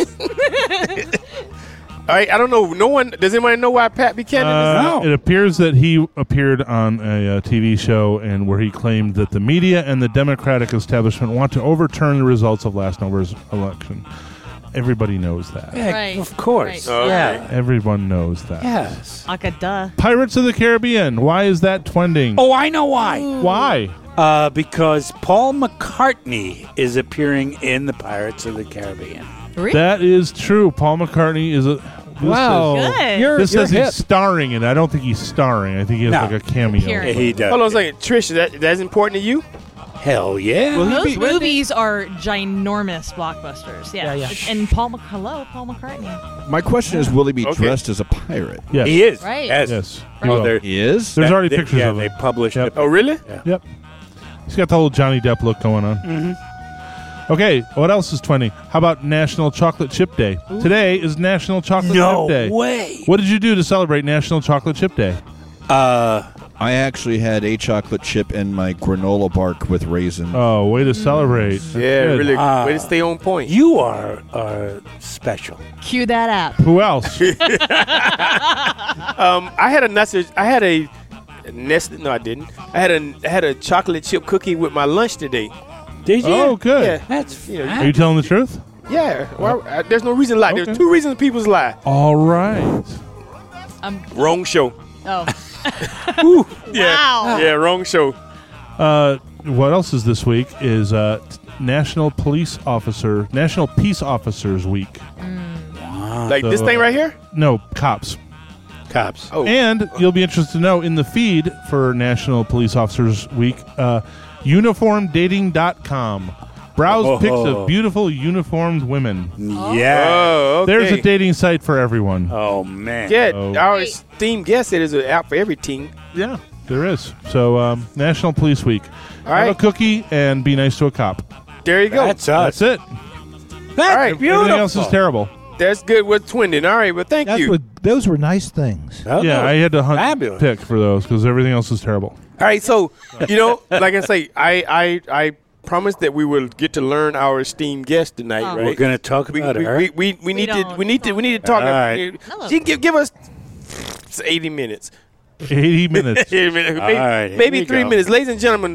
All right, I don't know. No one. Does anybody know why Pat Buchanan is? Uh, No. It appears that he appeared on a, uh T V show and where he claimed that the media and the Democratic establishment want to overturn the results of last November's election. Everybody knows that. yeah, Right. of course. Right. Yeah. Everyone knows that. Yes. Aka duh. Pirates of the Caribbean. Why is that twending? Oh, I know why. Why? Uh, because Paul McCartney is appearing in the Pirates of the Caribbean. Really? That is true. Paul McCartney is a. This Wow. says- Good. You're, This you're says hip. he's starring in it. I don't think he's starring. I think he has No. like a cameo. Appearing. He does. Hold on a second, Trish. That that's important to you? Hell yeah. Those movies are ginormous blockbusters. Yeah. Yeah, yeah. And Paul Mc- hello, Paul McCartney. My question is, will he be Okay. dressed as a pirate? Yes. He is. Right. Yes. Yes. Right. He will. there- He is? There's That- already they- pictures yeah, of they him. published Yep. it. Oh, really? Yep. He's got the whole Johnny Depp look going on. Mm-hmm. Okay, what else is twenty? How about National Chocolate Chip Day? Today is National Chocolate No Chip Day. way. What did you do to celebrate National Chocolate Chip Day? Uh, I actually had a chocolate chip in my granola bark with raisin. Oh, way to celebrate. Yeah, Good. really. Ah. Way to stay on point. you are are special. Cue that app. Who else? Um, I had a message. I had a nested. No, I didn't. I had a I had a chocolate chip cookie with my lunch today. Did you? Oh, good. Yeah, That's you know. Are you telling the truth? Yeah. Well, I, there's no reason to lie. Okay. There's two reasons people lie. All right. Um, Wrong show. oh. Yeah. Wow. Yeah. Wrong show. Uh, what else is this week is uh, t- National Police Officer, National Peace Officers Week. Like this So, thing right here. No, cops. cops. Oh. And you'll be interested to know in the feed for National Police Officers Week, uh, uniform dating dot com. Browse Oh. pics of beautiful uniformed women. Yeah. Oh, okay. There's a dating site for everyone. Oh man. Yeah, Oh. our Wait. esteemed guest said there's an app for every team. Yeah, there is. So, um, National Police Week. All Have right. a cookie and be nice to a cop. There you go. That's us. That's it. That's All right. beautiful. Everything else is terrible. That's good with twinning. All right, well, thank That's you. what, those were nice things. Oh, Yeah, I had to hunt fabulous. pick for those because everything else is terrible. All right, so you know, like I say, I I I promised that we will get to learn our esteemed guest tonight, Oh. right? We're gonna talk we, about we, her. we, we, we need to don't we need to talk. we need to talk. All right. Hello. She give give us eighty minutes. eighty minutes. maybe maybe, All right, here maybe we three go. minutes, ladies and gentlemen.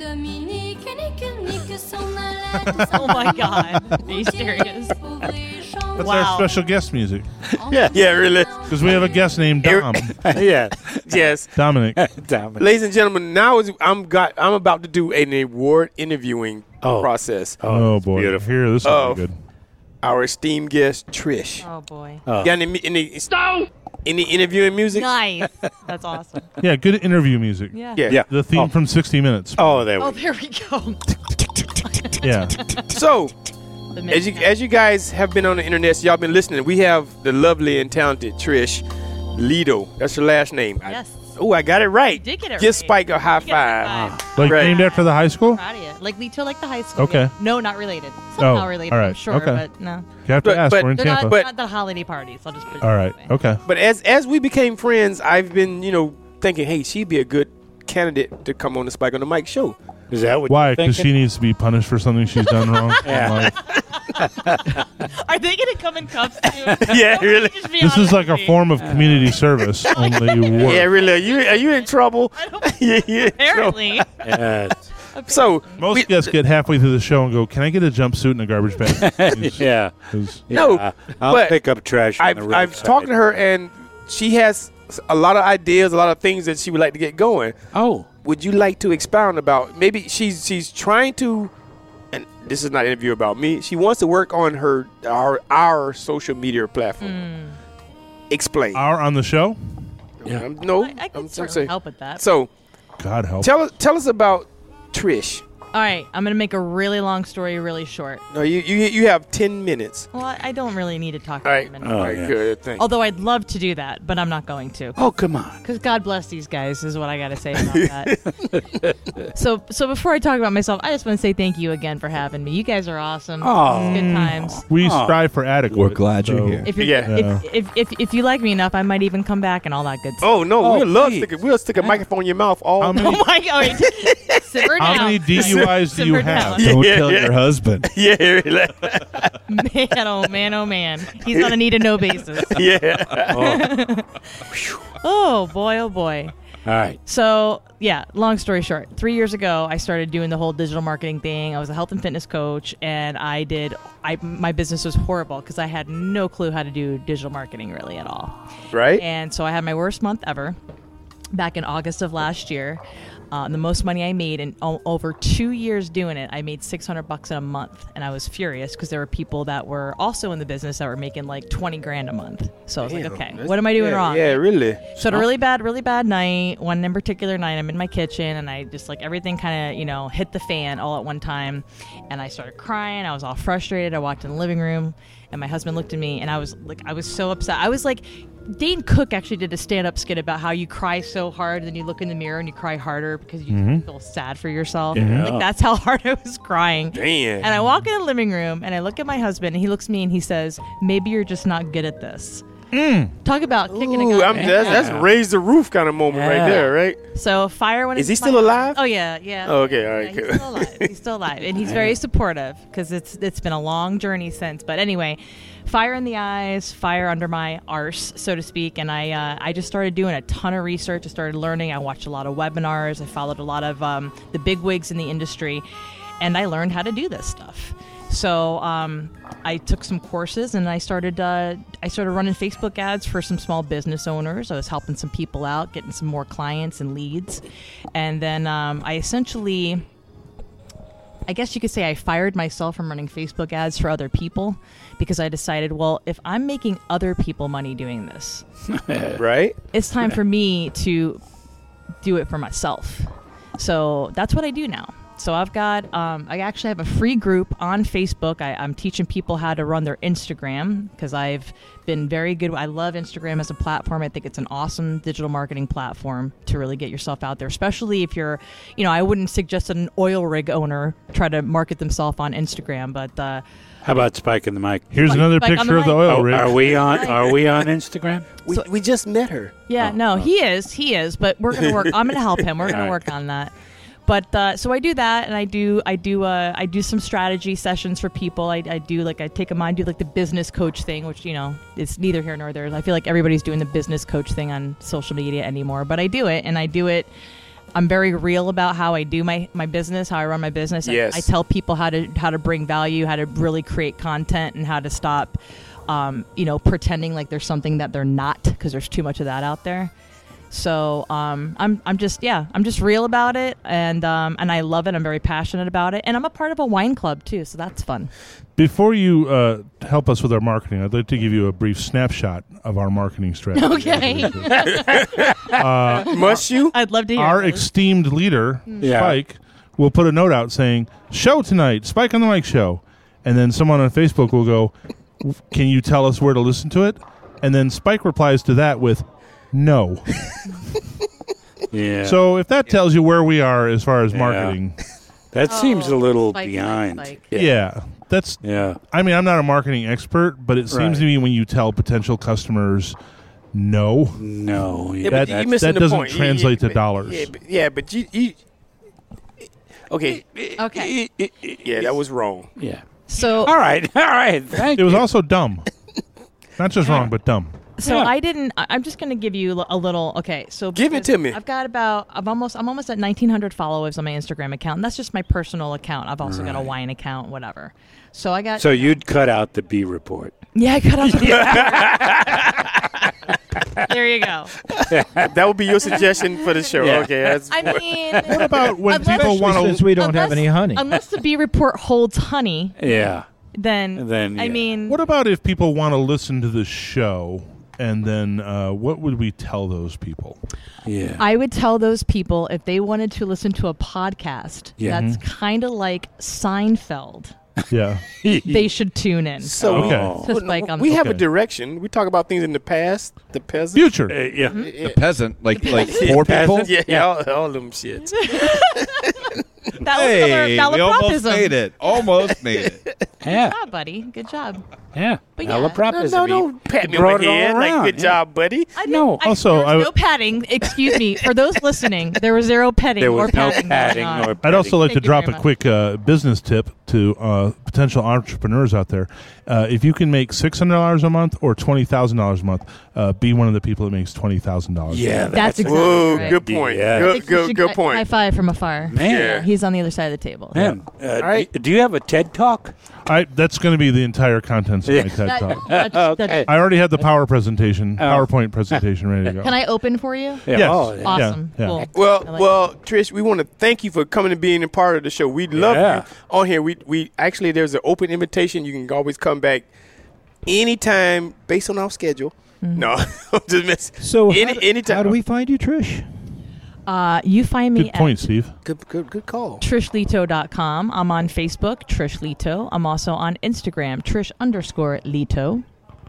Oh my God. Are you serious? That's Wow. our special guest music Yeah, yeah, really. because we have a guest named Dom. yeah. Yes, Dominic. Damn it. ladies and gentlemen. Now is I'm got I'm about to do an award interviewing Oh. process. Oh, boy. beautiful. Here, this will Oh. be good. Our esteemed guest Trish. Oh boy. Oh. Got any any any interviewing music? Nice. That's awesome. Yeah, good interview music. Yeah. Yeah. Yeah. The theme Oh. from sixty minutes. Oh, there we Oh, go. there we go. Yeah. So. The As you as you guys have been on the internet, so y'all been listening. We have the lovely and talented Trish Lido. That's her last name. Yes. Oh, I got it right. You did get it Give right. Spike a high Give her a five. five. Like Right. named after the high school? Proud of you. Like Lito, like the high school. Okay. yeah. No, not related. Somehow Oh, related, all right. I'm sure, Okay. but no. You have to But- ask. but We're in They're Tampa. not, But- not the holiday parties. I'll just put it All that right. way. Okay. But as as we became friends, I've been you know thinking, hey, she'd be a good candidate to come on the Spike on the Mic show. Is that what Why? you're Because she thinking? needs to be punished for something she's done wrong. Yeah. Like, Are they going to come in cups too? Yeah, really. Just be this is honest like a with me. form of community service, only worse. Yeah, really. Are you are you in trouble? yeah, yeah. Apparently. Yes. So Most we- guests get halfway through the show and go, "Can I get a jumpsuit and a garbage bag?" Please?" Yeah. 'Cause- No, Yeah. I'll but pick up trash. On I've the I've roadside. talked to her and she has a lot of ideas, a lot of things that she would like to get going. Oh. would you like to expound about? Maybe she's she's trying to, and this is not an interview about me. She wants to work on her our our social media platform. Mm. Explain. Our on the show? Yeah. Um, no, I, I can I'm, I'm certainly saying. help with that. So God help. tell us tell us about Trish. All right, I'm going to make a really long story really short. No, you you you have ten minutes. Well, I don't really need to talk All about right, it. all minutes. Oh, right, yeah. good. Thank you. Although I'd love to do that, but I'm not going to. Oh, come on. Because God bless these guys is what I got to say about that. so, so before I talk about myself, I just want to say thank you again for having me. You guys are awesome. Oh. It's good times. We Aw. strive for adequate. We're glad you're so- here. If you're, Yeah. Yeah. if, if, if if you like me enough, I might even come back and all that good stuff. Oh no, Oh, we'll love please. stick it. We'll stick a microphone in your mouth all. How many, Oh my God! Wait. Simmer down. how many D U Is do you Simmer have? down. Don't Yeah, kill yeah. your husband. yeah, really. Man, oh man, oh man. He's on a need to know basis. yeah. Oh boy, oh boy. All right. So, yeah, long story short, three years ago, I started doing the whole digital marketing thing. I was a health and fitness coach, and I did, I my business was horrible because I had no clue how to do digital marketing really at all. Right. And so I had my worst month ever back in August of last year. Uh, the most money I made in o- over two years doing it, I made six hundred bucks in a month, and I was furious because there were people that were also in the business that were making like twenty grand a month. So I was Damn, like, okay, that's- what am I doing yeah, wrong? Yeah, really. So I had a really bad, really bad night. One in particular night, I'm in my kitchen, and I just like everything kind of, you know, hit the fan all at one time, and I started crying. I was all frustrated. I walked in the living room, and my husband looked at me, and I was like, I was so upset. I was like, Dane Cook actually did a stand-up skit about how you cry so hard, then you look in the mirror and you cry harder because you Mhm. feel sad for yourself. Yeah. Like that's how hard I was crying. Damn. And I walk in the living room, and I look at my husband, and he looks at me, and he says, "Maybe you're just not good at this." Talk about kicking Ooh, a I'm, guy. that's, that's raise the roof kind of moment right Yeah. there, right? So fire went. Is he into still my- alive? Oh yeah, yeah. Oh, okay, all right, Yeah, good. he's still alive. He's still alive, and he's very supportive because it's it's been a long journey since. But anyway, fire in the eyes, fire under my arse, so to speak. And I uh, I just started doing a ton of research. I started learning. I watched a lot of webinars. I followed a lot of um, the big wigs in the industry, and I learned how to do this stuff. So um, I took some courses, and I started uh, I started running Facebook ads for some small business owners. I was helping some people out, getting some more clients and leads, and then um, I essentially, I guess you could say, I fired myself from running Facebook ads for other people because I decided, well, if I'm making other people money doing this, Right? it's time for me to do it for myself. So that's what I do now. So I've got, um, I actually have a free group on Facebook. I, I'm teaching people how to run their Instagram because I've been very good. I love Instagram as a platform. I think it's an awesome digital marketing platform to really get yourself out there, especially if you're, you know, I wouldn't suggest an oil rig owner try to market themselves on Instagram, but uh, How about spiking the mic? Here's Like- another like on picture the of the mic. oil Oh, rig. are we on? Are we on Instagram? We, So- we just met her. Yeah, Oh, no, oh. he is. He is. But we're gonna work. I'm gonna help him. We're gonna All right. work on that. But uh, so I do that, and I do I do uh, I do some strategy sessions for people. I, I do like I take them on, do like the business coach thing, which you know it's neither here nor there. I feel like everybody's doing the business coach thing on social media anymore, but I do it, and I do it. I'm very real about how I do my, my business, how I run my business. I- Yes. I, tell people how to how to bring value, how to really create content, and how to stop, um, you know, pretending like there's something that they're not, because there's too much of that out there. So um, I'm I'm just yeah I'm just real about it, and um, and I love it. I'm very passionate about it, and I'm a part of a wine club too, so that's fun. Before you uh, help us with our marketing, I'd like to give you a brief snapshot of our marketing strategy. Okay. uh, Must you? I'd love to hear. our those. esteemed leader, Yeah. Spike, will put a note out saying, "Show tonight, Spike on the Mic Show," and then someone on Facebook will go, "Can you tell us where to listen to it?" And then Spike replies to that with, "No." Yeah. So if that tells you where we are as far as Yeah. marketing, that seems a Oh, little Spike, Spike, behind. Spike. yeah. that's. Yeah. I mean, I'm not a marketing expert, but it seems Right. to me when you tell potential customers no, No. Yeah, That- but that- you missing that the doesn't point. translate to but- dollars. Yeah, but, yeah, but you, you. Okay. Okay. Yeah, that was wrong. Yeah. So All right. All right. Thank it was you. also dumb. Not just wrong, but dumb. So Yeah. I didn't. I- I'm just going to give you a little. Okay, so Give it because to me. I've got about. I've almost. I'm almost at nineteen hundred followers on my Instagram account. And that's just my personal account. I've also got a Right. wine account, whatever. So I got. So you'd cut out the B report. yeah, I cut out the. There you go. That would be your suggestion for the show. Yeah. Okay. That's, I mean, What about when Unless- people want Since to? we don't unless, have any honey. Unless the bee report holds honey, Yeah. then, Then, I yeah. mean, What about if people want to listen to the show, and then uh, what would we tell those people? Yeah. I would tell those people if they wanted to listen to a podcast Yeah. that's kind of like Seinfeld, Yeah. they should tune in. so Okay. Oh. To Spike on we the- have a Okay. direction. We talk about things in the past, the present. Future. Uh, yeah. The peasant, like like poor people. Yeah, Yeah. All, all them shits. That was Hey, another we almost malapropism. made it. Almost made it. Yeah. Good job, buddy. Good job. Yeah. But yeah. No, Malapropism. no, He- no. Pat he me on brought the it all head. Like, around, good yeah. job, buddy. I didn't, No. I, Also, there was I w- no padding. Excuse me. For those listening, there was zero petting There or was no padding, padding going on. or I'd also like Thank to you drop very a much. quick uh, business tip to uh, potential entrepreneurs out there. Uh, if you can make six hundred dollars a month or twenty thousand dollars a month, uh, be one of the people that makes twenty thousand dollars. Yeah. That's exactly Whoa, right. good point. Yeah. I Good, think we good, should good hi- point. High five from afar. Man. Yeah. He's on the other side of the table. Man. Uh, right. do, do you have a TED Talk? I, that's going to be the entire contents of Yeah. my TED That- Talk. that- that- Okay. I already had the power presentation, Oh. PowerPoint presentation ready to go. Can I open for you? Yeah. Yes. Oh, yeah. Awesome. yeah. Cool. Well, I like well, Trish, we want to thank you for coming and being a part of the show. We love Yeah. you on here. We we actually there's an open invitation. You can always come back anytime based on our schedule. Mm-hmm. No, I'm just messing. So Any- how, anytime. how do we find you, Trish? Uh, you find me Good point, Steve. Good, good, good call. at trish lito dot com. I'm on Facebook, Trish Lito. I'm also on Instagram, Trish underscore Lito.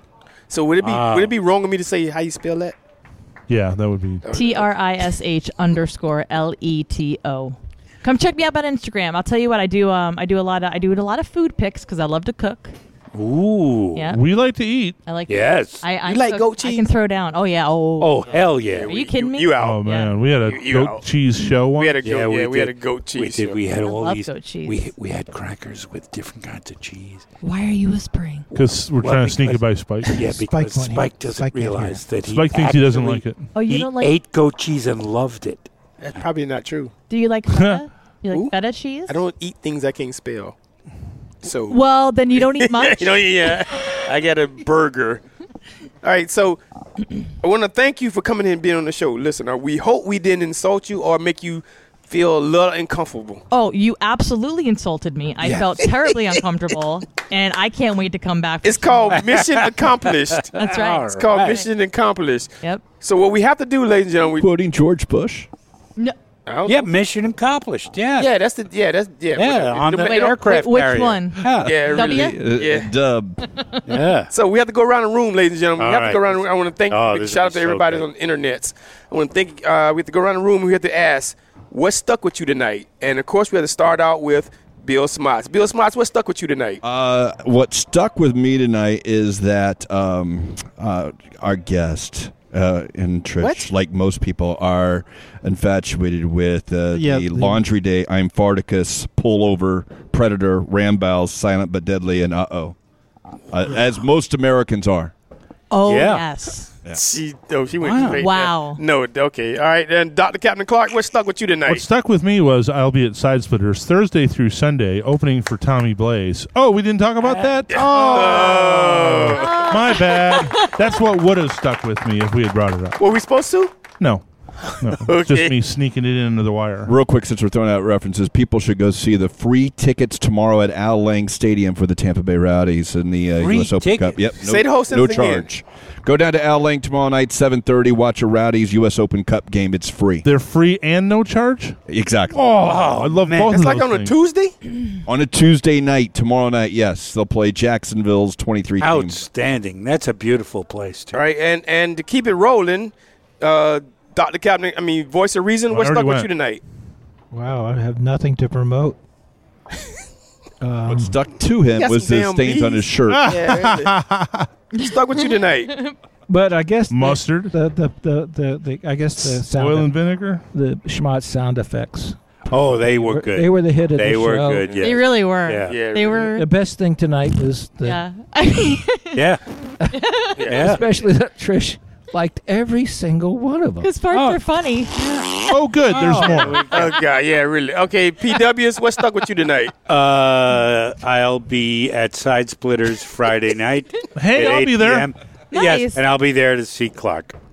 So would it be Wow. would it be wrong of me to say how you spell that? Yeah, that would be. T R I S H underscore L E T O. Come check me out on Instagram. I'll tell you what I do. Um, I do a lot of I do a lot of food pics because I love to cook. Ooh. Yeah, We like to eat. I like. Yes. I, I You like cook- goat I can cheese? throw down. Oh yeah. Oh. Oh, hell yeah. Are you kidding me? You out. Oh man, we had a You- you goat out. cheese show once. we had a Yeah, goat. we Yeah, we had a did. goat cheese. We did. show. We had I all love these. goat cheese. We we had crackers with different kinds of cheese. Why are you whispering? Because we're Well, trying to sneak it by because- Spike. Yeah, Spike because won't Spike hear- doesn't Spike can't hear. realize that he Spike thinks he doesn't actually- like it. Oh, you he don't like? ate goat cheese and loved it. That's probably not true. Do you like feta? You like Who? feta cheese? I don't eat things I can't spell. So Well, then you don't eat much. you know, yeah, I got a burger. All right, so I want to thank you for coming in and being on the show. Listen, uh, we hope we didn't insult you or make you feel a little uncomfortable. Oh, you absolutely insulted me. I felt terribly uncomfortable, and I can't wait to come back. for It's some called more. Mission Accomplished. That's right. It's called Right. Mission Accomplished. Yep. So what we have to do, ladies and gentlemen, we, Quoting George Bush. No, I don't- Yeah, mission accomplished. Yeah. yeah, that's the yeah, that's yeah, Yeah, on the it don't- aircraft Wh- which carrier. one? Yeah. Yeah, W? really. Uh, Yeah. Dub. Yeah. So we have to go around the room, ladies and gentlemen. We All have to go right. around the room. I want to thank, Oh, big this shout out is to so everybody good. on the internets. I want to thank, uh, we have to go around the room and we have to ask, what stuck with you tonight? And of course, we have to start out with Bill Smots. Bill Smots, what stuck with you tonight? Uh, what stuck with me tonight is that um, uh, our guest uh, and Trish, What? like most people, are infatuated with uh, Yeah, the the- Laundry Day, I'm Farticus, Pullover, Predator, Rambows, Silent but Deadly, and Uh Oh. Uh, as most Americans are. Oh Yeah. yes. She, oh, she went Wow. straight. Wow. No, okay. All right, then Doctor Captain Clark, what stuck with you tonight? What stuck with me was I'll be at Side Splitters Thursday through Sunday, opening for Tommy Blaze. Oh, we didn't talk about that? Oh, my bad. That's what would have stuck with me if we had brought it up. Were we supposed to? No. No. Okay. Just me sneaking it in under the wire. Real quick, since we're throwing out references, people should go see the free tickets tomorrow at Al Lang Stadium for the Tampa Bay Rowdies in the uh, Free U S Open tickets? Cup. Yep, no, Say the whole no sentence again. charge. Go down to Al Lang tomorrow night, seven thirty. Watch a Rowdies U S Open Cup game. It's free. They're free and no charge? Exactly. Oh, I love man. both It's of like those on a things. Tuesday? On a Tuesday night, tomorrow night, yes, they'll play Jacksonville's twenty-three teams. Outstanding. That's a beautiful place, too. All right, and, and to keep it rolling, uh, Doctor Captain, I mean, Voice of Reason, I what stuck already with went. you tonight? Wow, I have nothing to promote. Um, What stuck to him Got was some the damn stains on bees. his shirt. Yeah, really. Stuck with you tonight. but I guess the- Mustard? The the, the the the I guess the sound Oil and vinegar? the Schmott sound effects. Oh, they were good. They were the hit of They the were show. good, yeah. They really were. Yeah. Yeah, They really. were. The best thing tonight was the, Yeah. I mean, Yeah. Yeah. especially that Trish liked every single one of them. his parts Oh. are funny. Oh, good. There's more. Oh, God, yeah, really. Okay, P Ws, what stuck with you tonight? Uh, I'll be at Side Splitters Friday night. Hey, at I'll eight be there. p m. Nice. Yes, and I'll be there to see Clark.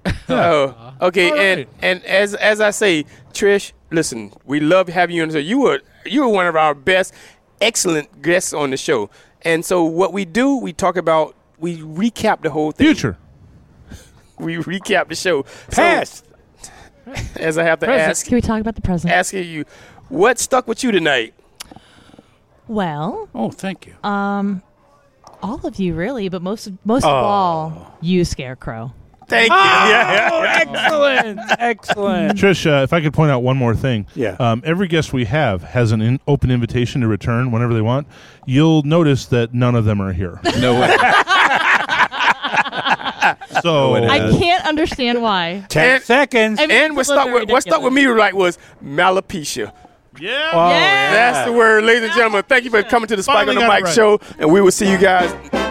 Oh, okay. All And right. and as as I say, Trish, listen, we love having you on the show. You were you were one of our best, excellent guests on the show. And so what we do, we talk about, we recap the whole thing. Future. We recap the show. Past. So, as I have to Present. ask, Can we talk about the present? asking you, what stuck with you tonight? Well, Oh, thank you. um, all of you really, but most of, most Oh. of all, you, Scarecrow. Thank you. Yeah. Oh, excellent. Excellent. Trish, uh, if I could point out one more thing. Yeah. Um, every guest we have has an in- open invitation to return whenever they want. You'll notice that none of them are here. No way. So it I is. can't understand why. Ten And- seconds. I mean, And what it's a little stuck with what stuck with ridiculous. me like was malapecia. yeah. Oh, Yeah. That's the word, ladies and gentlemen. Thank you for coming to the Spike on Finally the got it Mic right. show, and we will see you guys